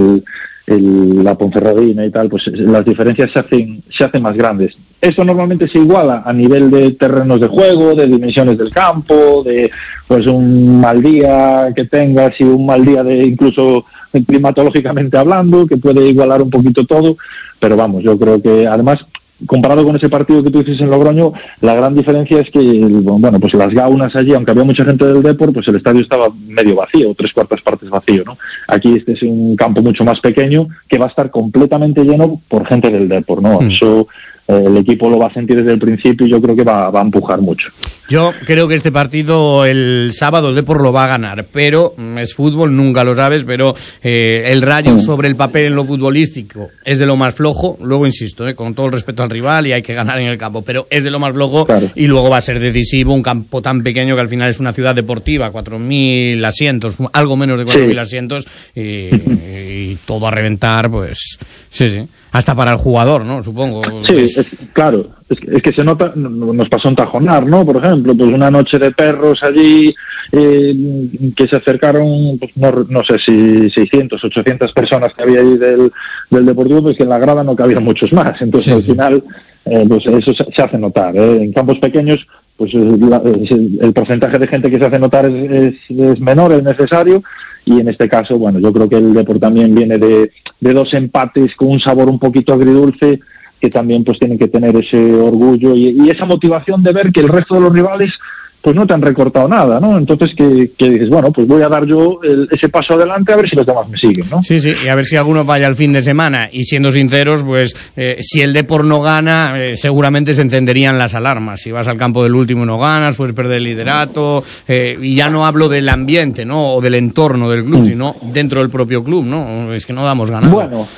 la Ponferradina y tal, pues las diferencias se hacen más grandes. Esto normalmente se iguala a nivel de terrenos de juego, de dimensiones del campo, de pues un mal día que tengas y un mal día de incluso climatológicamente hablando, que puede igualar un poquito todo, pero vamos, yo creo que además, comparado con ese partido que tú dices en Logroño, la gran diferencia es que, bueno, pues las gaunas allí, aunque había mucha gente del Depor, pues el estadio estaba medio vacío, 3/4 partes vacío, ¿no? Aquí este es un campo mucho más pequeño que va a estar completamente lleno por gente del Depor, ¿no? Eso el equipo lo va a sentir desde el principio, y yo creo que va a empujar mucho. Yo creo que este partido el sábado el Depor lo va a ganar, pero es fútbol, nunca lo sabes, pero el Rayo sobre el papel en lo futbolístico es de lo más flojo. Luego insisto, con todo el respeto al rival, y hay que ganar en el campo, pero es de lo más flojo, claro. Y luego va a ser decisivo un campo tan pequeño que al final es una ciudad deportiva, 4.000 asientos, algo menos de 4.000 asientos, y todo a reventar, pues sí. hasta para el jugador, ¿no? Supongo. Sí, claro, es que se nota, nos pasó en Tajonar, ¿no? Por ejemplo, pues una noche de perros allí, que se acercaron, pues no sé si 600, 800 personas que había ahí del Deportivo, pues que en la grada no cabían muchos más, entonces al final, pues eso se hace notar, En campos pequeños, pues el porcentaje de gente que se hace notar es menor, es necesario, y en este caso, bueno, yo creo que el Depor también viene de 2 empates con un sabor un poquito agridulce, que también pues tienen que tener ese orgullo y esa motivación de ver que el resto de los rivales pues no te han recortado nada, ¿no? Entonces que dices, bueno, pues voy a dar yo ese paso adelante a ver si los demás me siguen, ¿no? Sí, y a ver si alguno vaya al fin de semana. Y siendo sinceros, pues si el Depor no gana, seguramente se encenderían las alarmas. Si vas al campo del último y no ganas, puedes perder el liderato. Y ya no hablo del ambiente, ¿no? O del entorno del club, sino dentro del propio club, ¿no? Es que no damos ganado. Bueno,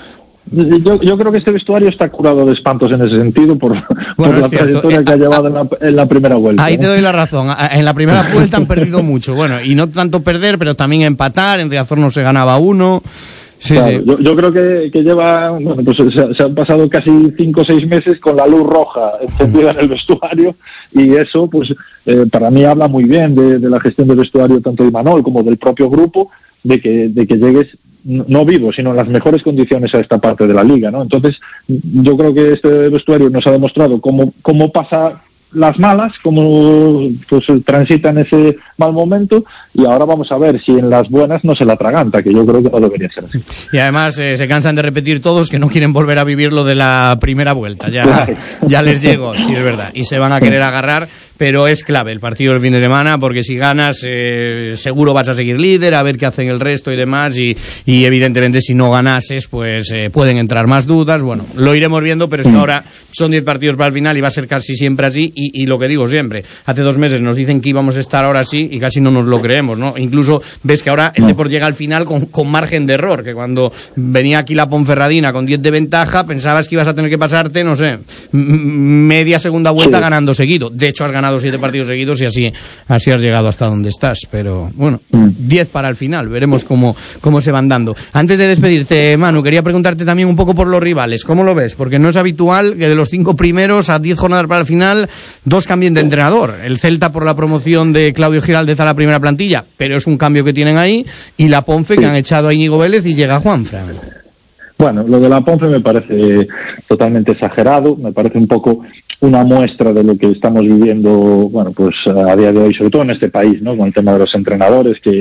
yo creo que este vestuario está curado de espantos en ese sentido por la trayectoria que ha llevado en la primera vuelta. Ahí te doy la razón. En la primera vuelta han perdido mucho. Bueno, y no tanto perder, pero también empatar. En Riazor no se ganaba 1. Sí, claro, sí. Yo creo que lleva, bueno, pues se han pasado casi 5 o 6 meses con la luz roja encendida en el vestuario, y eso, pues, para mí habla muy bien de la gestión del vestuario, tanto de Imanol como del propio grupo, de que llegues no vivo, sino en las mejores condiciones a esta parte de la liga, ¿no? Entonces, yo creo que este vestuario nos ha demostrado cómo pasa las malas, cómo pues transitan ese mal momento, y ahora vamos a ver si en las buenas no se la atraganta, que yo creo que no debería ser así. Y además se cansan de repetir todos que no quieren volver a vivir lo de la primera vuelta, ya les llegó, sí, es verdad, y se van a querer agarrar, pero es clave el partido del fin de semana, porque si ganas seguro vas a seguir líder, a ver qué hacen el resto y demás, y evidentemente si no ganases pues pueden entrar más dudas. Bueno, lo iremos viendo, pero es que ahora son 10 partidos para el final y va a ser casi siempre así. Y lo que digo siempre, hace 2 meses nos dicen que íbamos a estar ahora sí y casi no nos lo creemos, ¿no? Incluso ves que ahora el Depor llega al final con margen de error, que cuando venía aquí la Ponferradina con 10 de ventaja, pensabas que ibas a tener que pasarte, no sé, media segunda vuelta ganando seguido. De hecho has ganado 7 partidos seguidos y así has llegado hasta donde estás, pero bueno, 10 para el final, veremos cómo se van dando. Antes de despedirte, Manu, quería preguntarte también un poco por los rivales, ¿cómo lo ves? Porque no es habitual que de los 5 primeros a 10 jornadas para el final 2 cambien de entrenador. El Celta por la promoción de Claudio Giraldez a la primera plantilla, pero es un cambio que tienen ahí, y la Ponfe que han echado a Íñigo Vélez y llega Juanfran. Bueno, lo de la Ponfe me parece totalmente exagerado, me parece un poco una muestra de lo que estamos viviendo, bueno, pues a día de hoy, sobre todo en este país, ¿no? Con el tema de los entrenadores, que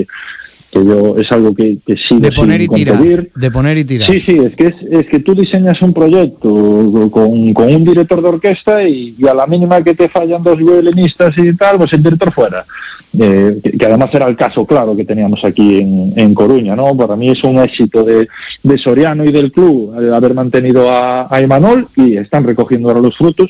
es algo que sigo de poner sin y tirar, concebir. de poner y tirar. Sí, es que tú diseñas un proyecto con un director de orquesta y a la mínima que te fallan 2 violinistas y tal, pues el director fuera. Que además era el caso claro que teníamos aquí en Coruña, ¿no? Para mí es un éxito de Soriano y del club haber mantenido a Imanol, y están recogiendo ahora los frutos.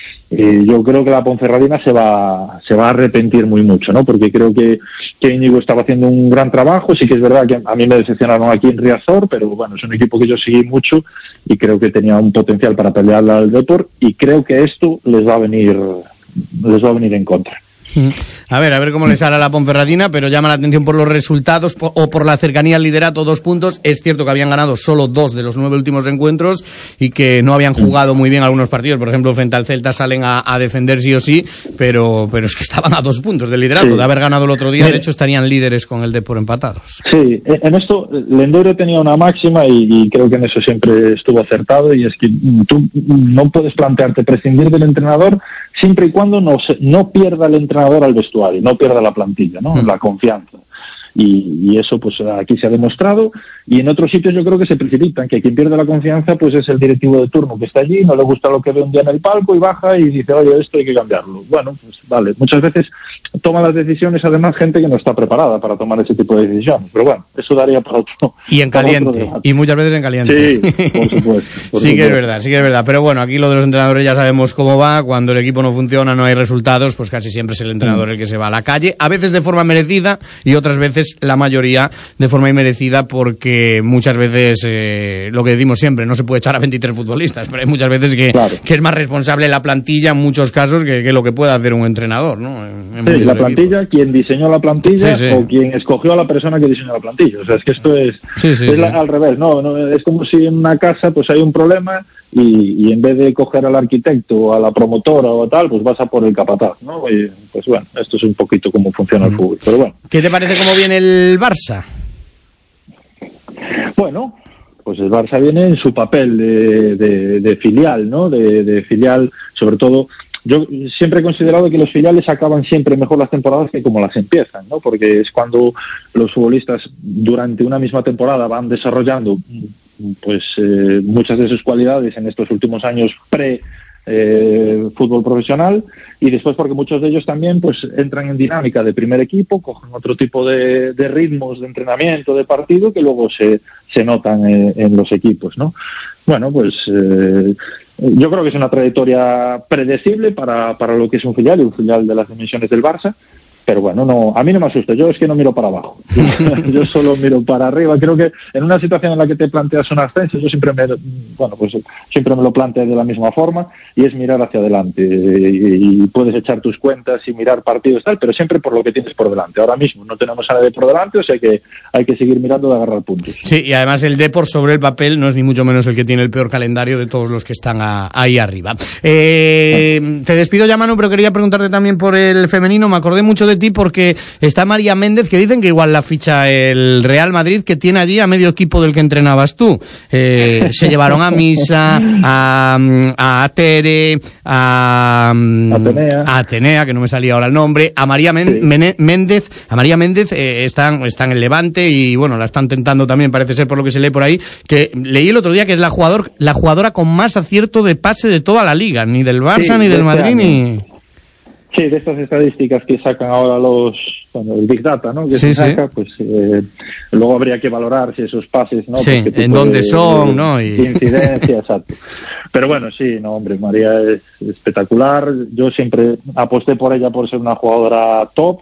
Yo creo que la Ponferradina se va a arrepentir muy mucho, ¿no? Porque creo que Íñigo estaba haciendo un gran trabajo. Sí que es verdad que a mí me decepcionaron aquí en Riazor, pero bueno, es un equipo que yo seguí mucho y creo que tenía un potencial para pelear al Depor, y creo que esto les va a venir en contra. A ver cómo le sale a la Ponferradina, pero llama la atención por los resultados o por la cercanía al liderato. 2 puntos. Es cierto que habían ganado solo 2 de los 9 últimos encuentros y que no habían jugado muy bien algunos partidos. Por ejemplo, frente al Celta salen a defender sí o sí, pero es que estaban a 2 puntos del liderato de haber ganado el otro día. De hecho, estarían líderes con el Depor empatados. Sí, en esto Lendoiro tenía una máxima y creo que en eso siempre estuvo acertado, y es que tú no puedes plantearte prescindir del entrenador siempre y cuando no pierda el entrenador al vestuario, no pierda la plantilla, ¿no? La confianza. Y eso pues aquí se ha demostrado, y en otros sitios yo creo que se precipitan, que quien pierde la confianza pues es el directivo de turno que está allí, no le gusta lo que ve un día en el palco y baja y dice, oye, esto hay que cambiarlo. Bueno, pues vale, muchas veces toma las decisiones además gente que no está preparada para tomar ese tipo de decisiones, pero bueno, eso daría para otro. Y en caliente, y muchas veces en caliente. Sí, por supuesto. Sí que es verdad, pero bueno, aquí lo de los entrenadores ya sabemos cómo va. Cuando el equipo no funciona, no hay resultados, pues casi siempre es el entrenador el que se va a la calle, a veces de forma merecida y otras veces veces la mayoría de forma inmerecida, porque muchas veces, lo que decimos siempre, no se puede echar a 23 futbolistas, pero hay muchas veces que es más responsable la plantilla en muchos casos que lo que pueda hacer un entrenador, ¿no? Sí, la plantilla, quien diseñó la plantilla o quien escogió a la persona que diseñó la plantilla. O sea, es que esto es al revés, ¿no? Es como si en una casa pues hay un problema y en vez de coger al arquitecto o a la promotora o tal, pues vas a por el capataz, ¿no? Y pues bueno, esto es un poquito cómo funciona el fútbol, pero bueno. ¿Qué te parece cómo viene el Barça? Bueno, pues el Barça viene en su papel de filial, ¿no? De filial, sobre todo. Yo siempre he considerado que los filiales acaban siempre mejor las temporadas que como las empiezan, ¿no? Porque es cuando los futbolistas durante una misma temporada van desarrollando pues muchas de sus cualidades en estos últimos años fútbol profesional, y después porque muchos de ellos también pues entran en dinámica de primer equipo, cogen otro tipo de ritmos de entrenamiento, de partido, que luego se notan en los equipos, ¿no? Bueno, pues yo creo que es una trayectoria predecible para lo que es un filial de las dimensiones del Barça. Pero bueno, a mí no me asusta, yo es que no miro para abajo, yo solo miro para arriba. Creo que en una situación en la que te planteas un ascenso, yo siempre me lo planteo de la misma forma, y es mirar hacia adelante, y puedes echar tus cuentas y mirar partidos tal, pero siempre por lo que tienes por delante. Ahora mismo no tenemos a nadie por delante, o sea que hay que seguir mirando de agarrar puntos. Sí, y además el Depor sobre el papel no es ni mucho menos el que tiene el peor calendario de todos los que están ahí arriba. Te despido ya, Manu, pero quería preguntarte también por el femenino. Me acordé mucho de ti porque está María Méndez, que dicen que igual la ficha el Real Madrid, que tiene allí a medio equipo del que entrenabas tú. Se llevaron a Misa, a Tere, a Atenea, que no me salía ahora el nombre, a María Méndez. A María Méndez están en Levante, y bueno, la están tentando también, parece ser, por lo que se lee por ahí, que leí el otro día que es la jugadora con más acierto de pase de toda la liga, ni del Barça, ni del Madrid, ni... Sí, de estas estadísticas que sacan ahora el Big Data, ¿no? Que se saca, pues luego habría que valorar si esos pases, ¿no? Sí, en dónde son, ¿no? Incidencia, exacto. Pero bueno, sí, no, hombre, María es espectacular. Yo siempre aposté por ella por ser una jugadora top,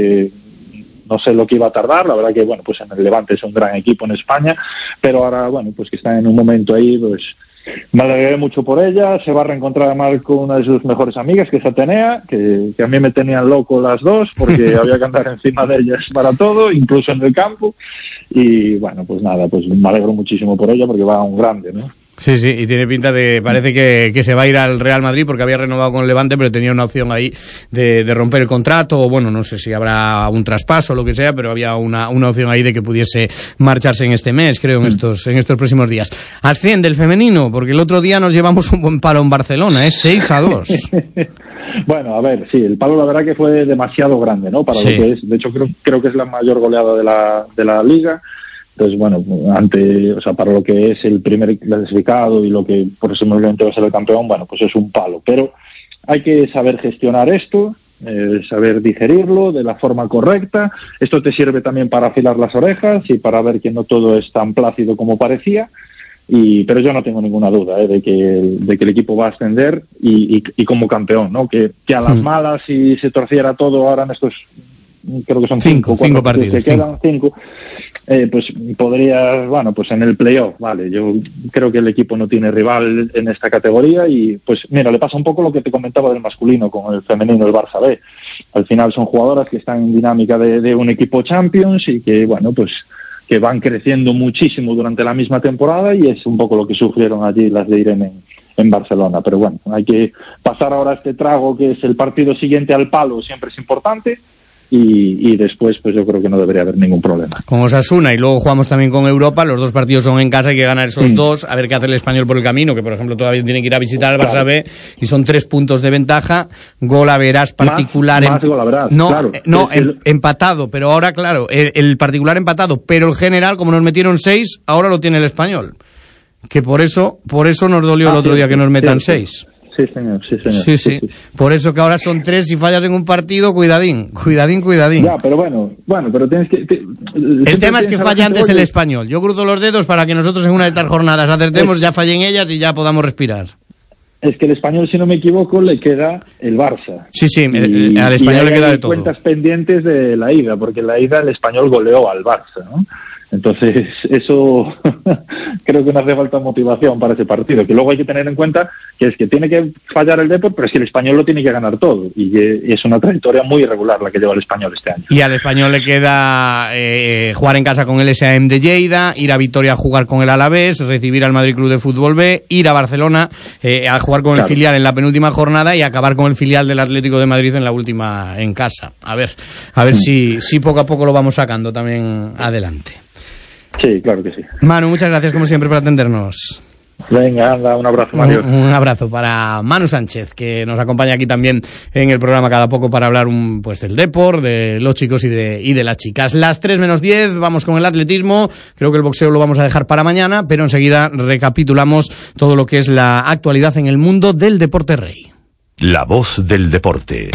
no sé lo que iba a tardar, la verdad que, bueno, pues en el Levante es un gran equipo en España, pero ahora, bueno, pues que está en un momento ahí, pues me alegré mucho por ella. Se va a reencontrar además con una de sus mejores amigas, que es Atenea, que a mí me tenían loco las dos, porque había que andar encima de ellas para todo, incluso en el campo, y bueno, pues nada, pues me alegro muchísimo por ella, porque va a un grande, ¿no? Sí, y tiene pinta de, parece que se va a ir al Real Madrid, porque había renovado con el Levante, pero tenía una opción ahí de romper el contrato, o bueno, no sé si habrá un traspaso o lo que sea, pero había una opción ahí de que pudiese marcharse en este mes, creo, en estos próximos días. Asciende el femenino, porque el otro día nos llevamos un buen palo en Barcelona, 6-2. Bueno, a ver, sí, el palo la verdad que fue demasiado grande, ¿no? Para lo que es, de hecho creo que es la mayor goleada de la liga. Entonces, bueno, para lo que es el primer clasificado y lo que posiblemente va a ser el campeón, bueno, pues es un palo. Pero hay que saber gestionar esto, saber digerirlo de la forma correcta. Esto te sirve también para afilar las orejas y para ver que no todo es tan plácido como parecía. Pero yo no tengo ninguna duda de que el equipo va a ascender y como campeón, ¿no? Que a las malas, si se torciera todo ahora en estos, creo que son cinco partidos que quedan, 5, pues podrías, bueno, pues en el playoff, vale, yo creo que el equipo no tiene rival en esta categoría, y pues mira, le pasa un poco lo que te comentaba del masculino con el femenino del Barça B. Al final son jugadoras que están en dinámica de un equipo Champions, y que, bueno, pues que van creciendo muchísimo durante la misma temporada, y es un poco lo que sufrieron allí las de Irene en Barcelona. Pero bueno, hay que pasar ahora este trago, que es el partido siguiente al palo, siempre es importante, y después pues yo creo que no debería haber ningún problema. Con Osasuna, y luego jugamos también con Europa, los dos partidos son en casa, hay que ganar esos dos, a ver qué hace el Español por el camino, que por ejemplo todavía tiene que ir a visitar al Barça B, y son 3 puntos de ventaja, golaveras particular, empatado, pero ahora claro, el particular empatado, pero el general, como nos metieron 6, ahora lo tiene el Español, que por eso nos dolió el otro día que nos metan 6. Sí, señor. Sí. Por eso que ahora son 3, si fallas en un partido, cuidadín. Ya, pero bueno, pero tienes que... El tema es que falla antes el Español. Yo cruzo los dedos para que nosotros en una de estas jornadas acertemos, ya fallen ellas y ya podamos respirar. Es que el Español, si no me equivoco, le queda el Barça. Sí, al Español le queda de todo. Cuentas pendientes de la ida, porque en la ida el Español goleó al Barça, ¿no? Entonces, eso creo que no hace falta motivación para ese partido, que luego hay que tener en cuenta que es que tiene que fallar el Depor, pero es que el Español lo tiene que ganar todo, y es una trayectoria muy irregular la que lleva el Español este año. Y al Español le queda jugar en casa con el SAM de Lleida, ir a Vitoria a jugar con el Alavés, recibir al Madrid Club de Fútbol B, ir a Barcelona a jugar con el filial en la penúltima jornada y acabar con el filial del Atlético de Madrid en la última en casa. A ver si poco a poco lo vamos sacando también adelante. Sí, claro que sí. Manu, muchas gracias como siempre por atendernos. Venga, anda, un abrazo, Mario. Un abrazo para Manu Sánchez, que nos acompaña aquí también en el programa cada poco para hablar pues del Depor, de los chicos y de las chicas. Las 3:10, vamos con el atletismo. Creo que el boxeo lo vamos a dejar para mañana, pero enseguida recapitulamos todo lo que es la actualidad en el mundo del deporte rey. La voz del deporte.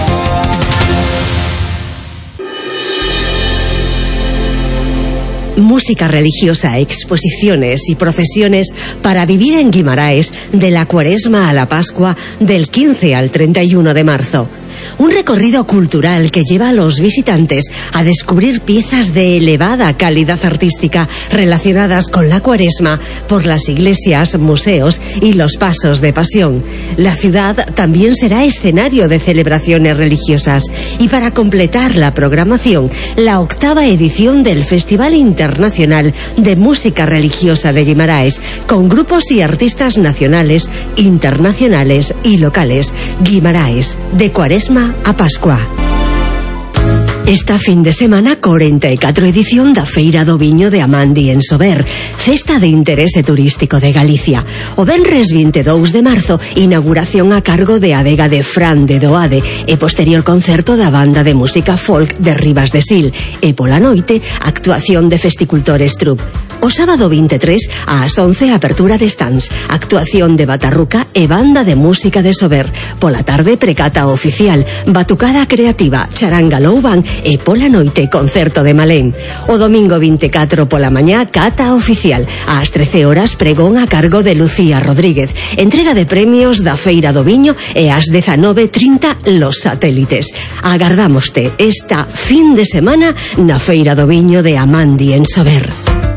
Música religiosa, exposiciones y procesiones para vivir en Guimaraes de la Cuaresma a la Pascua del 15 al 31 de marzo. Un recorrido cultural que lleva a los visitantes a descubrir piezas de elevada calidad artística relacionadas con la Cuaresma por las iglesias, museos y los pasos de pasión. La ciudad también será escenario de celebraciones religiosas y para completar la programación, la 8ª edición del Festival Internacional de Música Religiosa de Guimaraes, con grupos y artistas nacionales, internacionales y locales. Guimaraes, de Cuaresma a Pascua. Esta fin de semana, 44 edición da Feira do Viño de Amandi en Sober, cesta de interese turístico de Galicia. O venres 22 de marzo, inauguración a cargo de Adega de Fran de Doade e posterior concerto da banda de música folk de Ribas de Sil e pola noite, actuación de Festicultores Troupe. O sábado 23, ás 11, apertura de stands, actuación de Batarruca e banda de música de Sober. Pola tarde, precata oficial, batucada creativa, charanga low band e pola noite, concerto de Malén. O domingo 24 pola mañá, cata oficial. Ás 13 horas, pregón a cargo de Lucía Rodríguez. Entrega de premios da Feira do Viño e ás 19:30, los satélites. Agardámoste esta fin de semana na Feira do Viño de Amandi en Sober.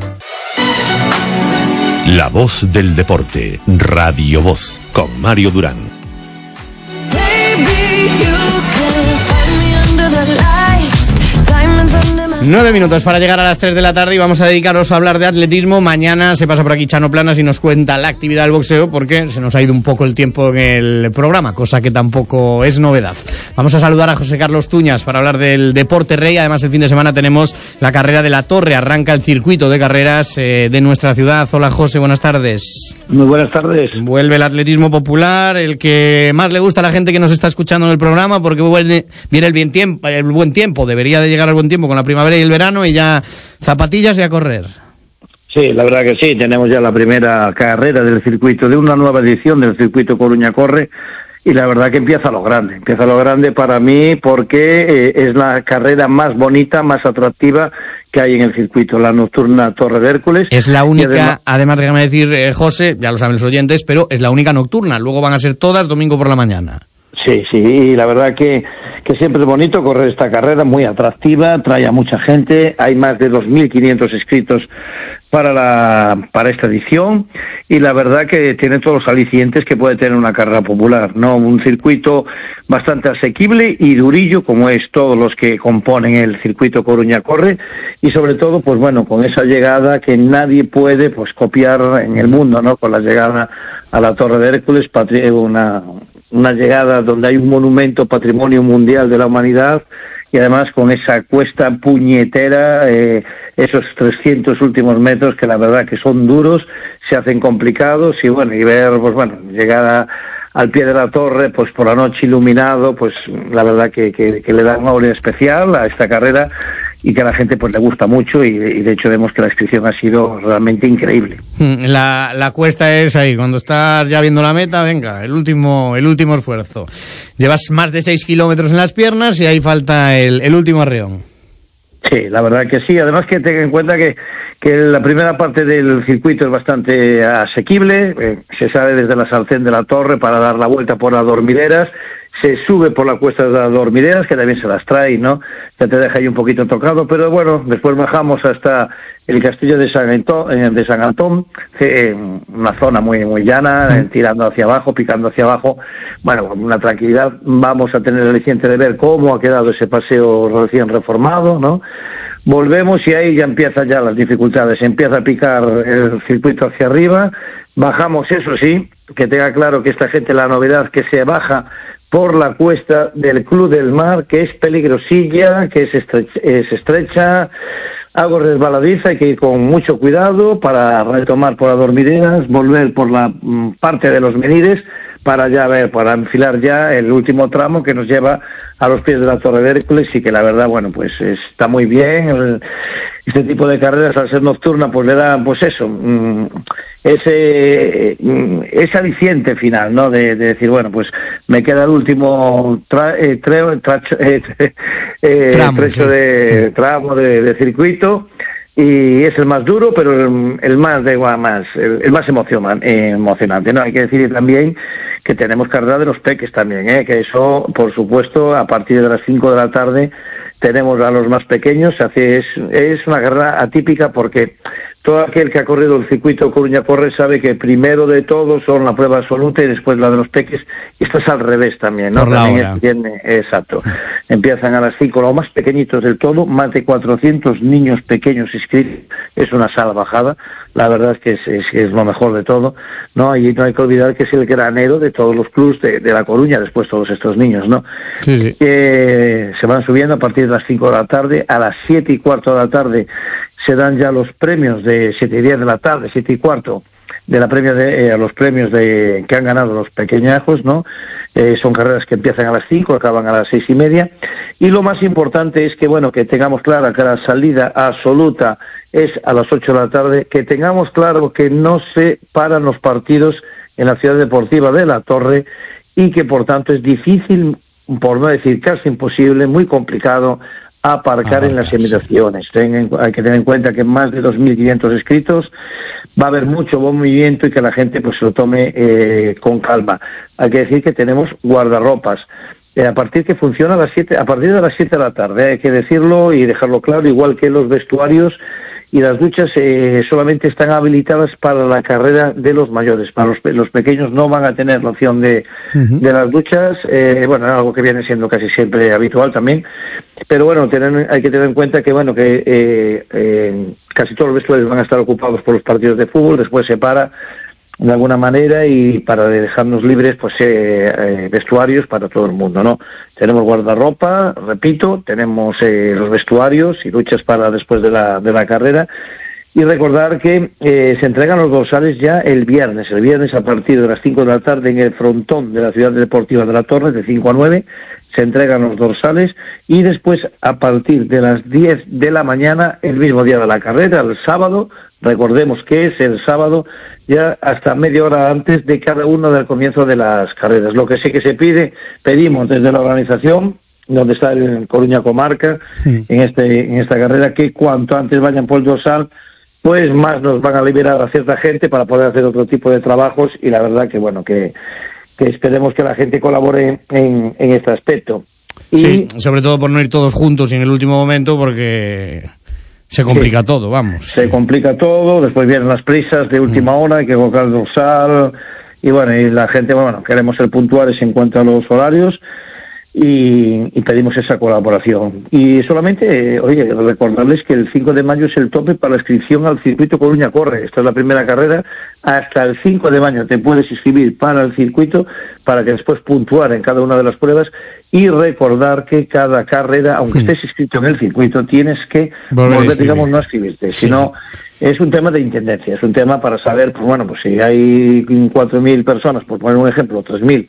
La voz del deporte, Radio Voz, con Mario Durán. 9 minutos para llegar a las 3 de la tarde y vamos a dedicaros a hablar de atletismo. Mañana se pasa por aquí Chano Planas y nos cuenta la actividad del boxeo, porque se nos ha ido un poco el tiempo en el programa, cosa que tampoco es novedad. Vamos a saludar a José Carlos Tuñas para hablar del deporte rey. Además, el fin de semana tenemos la carrera de la Torre, arranca el circuito de carreras de nuestra ciudad. Hola José, buenas tardes. Muy buenas tardes. Vuelve el atletismo popular, el que más le gusta a la gente que nos está escuchando en el programa, porque viene el buen tiempo, debería de llegar el buen tiempo con la primavera y el verano, y ya zapatillas y a correr. Sí, la verdad que sí, tenemos ya la primera carrera del circuito, de una nueva edición del circuito Coruña Corre, y la verdad que empieza lo grande para mí, porque es la carrera más bonita, más atractiva que hay en el circuito, la nocturna Torre de Hércules. Es la única, además déjame decir, José, ya lo saben los oyentes, pero es la única nocturna, luego van a ser todas domingo por la mañana. Sí, y la verdad que siempre es bonito correr esta carrera, muy atractiva, trae a mucha gente, hay más de 2.500 inscritos para esta edición, y la verdad que tiene todos los alicientes que puede tener una carrera popular, ¿no? Un circuito bastante asequible y durillo, como es todos los que componen el circuito Coruña Corre, y sobre todo, pues bueno, con esa llegada que nadie puede pues copiar en el mundo, ¿no? Con la llegada a la Torre de Hércules, una llegada donde hay un monumento patrimonio mundial de la humanidad, y además con esa cuesta puñetera, esos 300 últimos metros que la verdad que son duros, se hacen complicados, y bueno, y ver, pues bueno, llegar al pie de la torre, pues por la noche iluminado, pues la verdad que le da una aurea especial a esta carrera, y que a la gente pues le gusta mucho, y de hecho vemos que la inscripción ha sido realmente increíble. La cuesta es ahí, cuando estás ya viendo la meta, venga, el último esfuerzo. Llevas más de 6 kilómetros en las piernas y ahí falta el último arreón. Sí, la verdad que sí, además que tenga en cuenta que que la primera parte del circuito es bastante asequible, se sale desde la Salcén de la Torre para dar la vuelta por las Dormideras, se sube por la cuesta de las Dormideras, que también se las trae, ¿no? Ya te deja ahí un poquito tocado, pero bueno, después bajamos hasta el castillo de San Antón, una zona muy llana, tirando hacia abajo, picando hacia abajo. Bueno, con una tranquilidad vamos a tener el aliciente de ver cómo ha quedado ese paseo recién reformado, ¿no? Volvemos y ahí ya empiezan ya las dificultades, empieza a picar el circuito hacia arriba, bajamos, eso sí, que tenga claro que esta gente, la novedad, que se baja por la cuesta del Club del Mar, que es peligrosilla, que es estrecha, algo resbaladiza, hay que ir con mucho cuidado para retomar por las Dormideras, volver por la parte de los Menires, para enfilar ya el último tramo que nos lleva a los pies de la Torre de Hércules, y que la verdad, bueno, pues está muy bien. Este tipo de carreras, al ser nocturna, pues le dan, pues eso, ese aliciente final, ¿no? De decir, bueno, pues me queda el último tramo de circuito, y es el más duro, pero el más emocionante, ¿no? Hay que decir también que tenemos carrera de los peques también, que eso, por supuesto, a partir de las 5 de la tarde tenemos a los más pequeños. Es una carrera atípica porque todo aquel que ha corrido el circuito Coruña Corre sabe que primero de todo son la prueba absoluta y después la de los peques, y esto es al revés también, ¿no? Exacto. Empiezan a las 5 los más pequeñitos del todo, más de 400 niños pequeños inscritos, es una salvajada, la verdad es que es lo mejor de todo, ¿no? Y no hay que olvidar que es el granero de todos los clubs de La Coruña, después todos estos niños, ¿no? Sí. Se van subiendo a partir de las 5 de la tarde, a las 7:15 de la tarde se dan ya los premios de 7:10 de la tarde, 7:15, a los premios que han ganado los pequeñajos, ¿no? Son carreras que empiezan a las 5, acaban a las 6:30, y lo más importante es que, bueno, que tengamos clara que la salida absoluta es a las 8 de la tarde, que tengamos claro que no se paran los partidos en la ciudad deportiva de La Torre, y que por tanto es difícil, por no decir casi imposible, muy complicado, aparcar en las inmediaciones. Hay que tener en cuenta que más de 2.500 inscritos, va a haber mucho movimiento y que la gente pues se lo tome con calma. Hay que decir que tenemos guardarropas. A partir de las 7 de la tarde, hay que decirlo y dejarlo claro, igual que los vestuarios y las duchas solamente están habilitadas para la carrera de los mayores. Para los pequeños no van a tener la opción de las duchas, bueno, algo que viene siendo casi siempre habitual también, pero bueno, hay que tener en cuenta que, bueno, que casi todos los vestuarios van a estar ocupados por los partidos de fútbol, después se para de alguna manera, y para dejarnos libres, pues vestuarios para todo el mundo, ¿no? Tenemos guardarropa, repito, tenemos los vestuarios y duchas para después de la carrera, y recordar que se entregan los dorsales ya el viernes a partir de las 5 de la tarde en el frontón de la ciudad deportiva de La Torre, de 5 a 9, se entregan los dorsales, y después a partir de las 10 de la mañana, el mismo día de la carrera, el sábado, recordemos que es el sábado, ya hasta media hora antes de cada uno del comienzo de las carreras. Lo que sé que pedimos desde la organización, donde está el Coruña Comarca, en esta carrera, que cuanto antes vayan por el dorsal, pues más nos van a liberar a cierta gente para poder hacer otro tipo de trabajos, y la verdad que, bueno, que esperemos que la gente colabore en este aspecto. Sí, sobre todo por no ir todos juntos en el último momento, porque se complica todo, vamos. Se complica todo, después vienen las prisas de última hora, hay que colocar el dorsal, y bueno, y la gente, bueno, queremos ser puntuales en cuanto a los horarios, y pedimos esa colaboración. Y solamente, recordarles que el 5 de mayo es el tope para la inscripción al circuito Coruña Corre. Esta es la primera carrera. Hasta el 5 de mayo te puedes inscribir para el circuito, para que después puntuar en cada una de las pruebas, y recordar que cada carrera, aunque estés inscrito en el circuito, tienes que volver, digamos, no a inscribirte, sino es un tema de intendencia, es un tema para saber, pues bueno, pues si hay 4.000 personas, por poner un ejemplo, 3.000,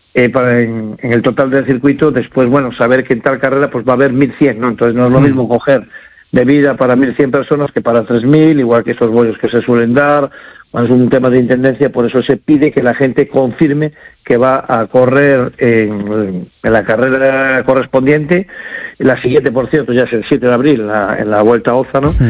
en el total del circuito, después, bueno, saber que en tal carrera pues va a haber 1.100, ¿no? Entonces no es lo mismo coger bebida para 1.100 personas que para 3.000, igual que estos bollos que se suelen dar. Bueno, es un tema de intendencia, por eso se pide que la gente confirme que va a correr en la carrera correspondiente. La siguiente, por cierto, ya es el 7 de abril, en la Vuelta a Oza, ¿no?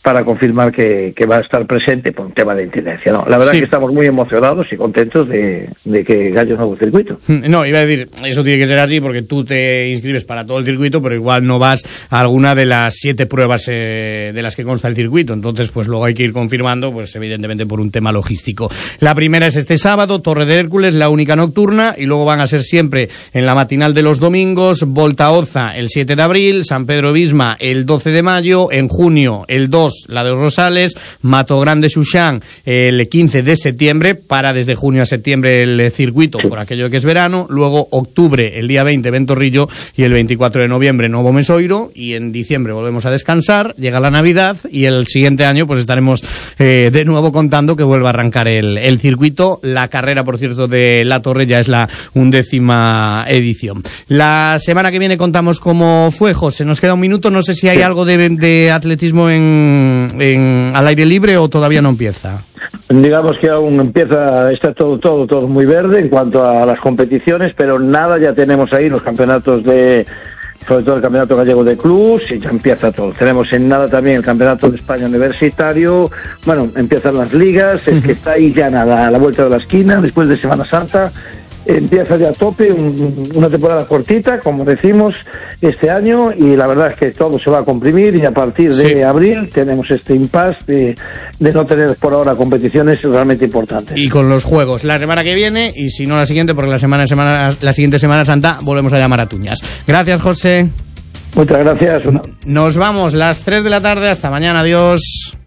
para confirmar que va a estar presente por un tema de incidencia. No, la verdad Sí. que estamos muy emocionados y contentos de que haya un nuevo circuito. No, iba a decir, eso tiene que ser así porque tú te inscribes para todo el circuito, pero igual no vas a alguna de las 7 pruebas de las que consta el circuito. Entonces, pues luego hay que ir confirmando, pues evidentemente por un tema logístico. La primera es este sábado, Torre de Hércules, la única nocturna, y luego van a ser siempre en la matinal de los domingos, Volta Oza el 7 de abril, San Pedro Bisma el 12 de mayo, en junio el 2 la de Rosales, Mato Grande Xuxán el 15 de septiembre, para desde junio a septiembre el circuito por aquello que es verano, luego octubre el día 20 Ventorrillo y el 24 de noviembre Novo Mesoiro, y en diciembre volvemos a descansar, llega la Navidad y el siguiente año pues estaremos de nuevo contando que vuelva a arrancar el circuito. La carrera, por cierto, de La Torre ya es la 11ª edición. La semana que viene contamos cómo fue, José. Nos queda un minuto, no sé si hay algo de atletismo al aire libre o todavía no empieza. Digamos que aún está todo muy verde en cuanto a las competiciones, pero nada, ya tenemos ahí los campeonatos sobre todo el Campeonato Gallego de Clubs, y ya empieza todo. Tenemos en nada también el Campeonato de España Universitario, bueno, empiezan las ligas, es que está ahí ya nada, a la vuelta de la esquina, después de Semana Santa. Empieza ya a tope, una temporada cortita, como decimos, este año, y la verdad es que todo se va a comprimir, y a partir de abril tenemos este impasse de no tener por ahora competiciones realmente importantes. Y con los juegos la semana que viene, y si no la siguiente, porque la siguiente Semana Santa volvemos a llamar a Tuñas. Gracias, José. Muchas gracias. Nos vamos las 3 de la tarde, hasta mañana, adiós.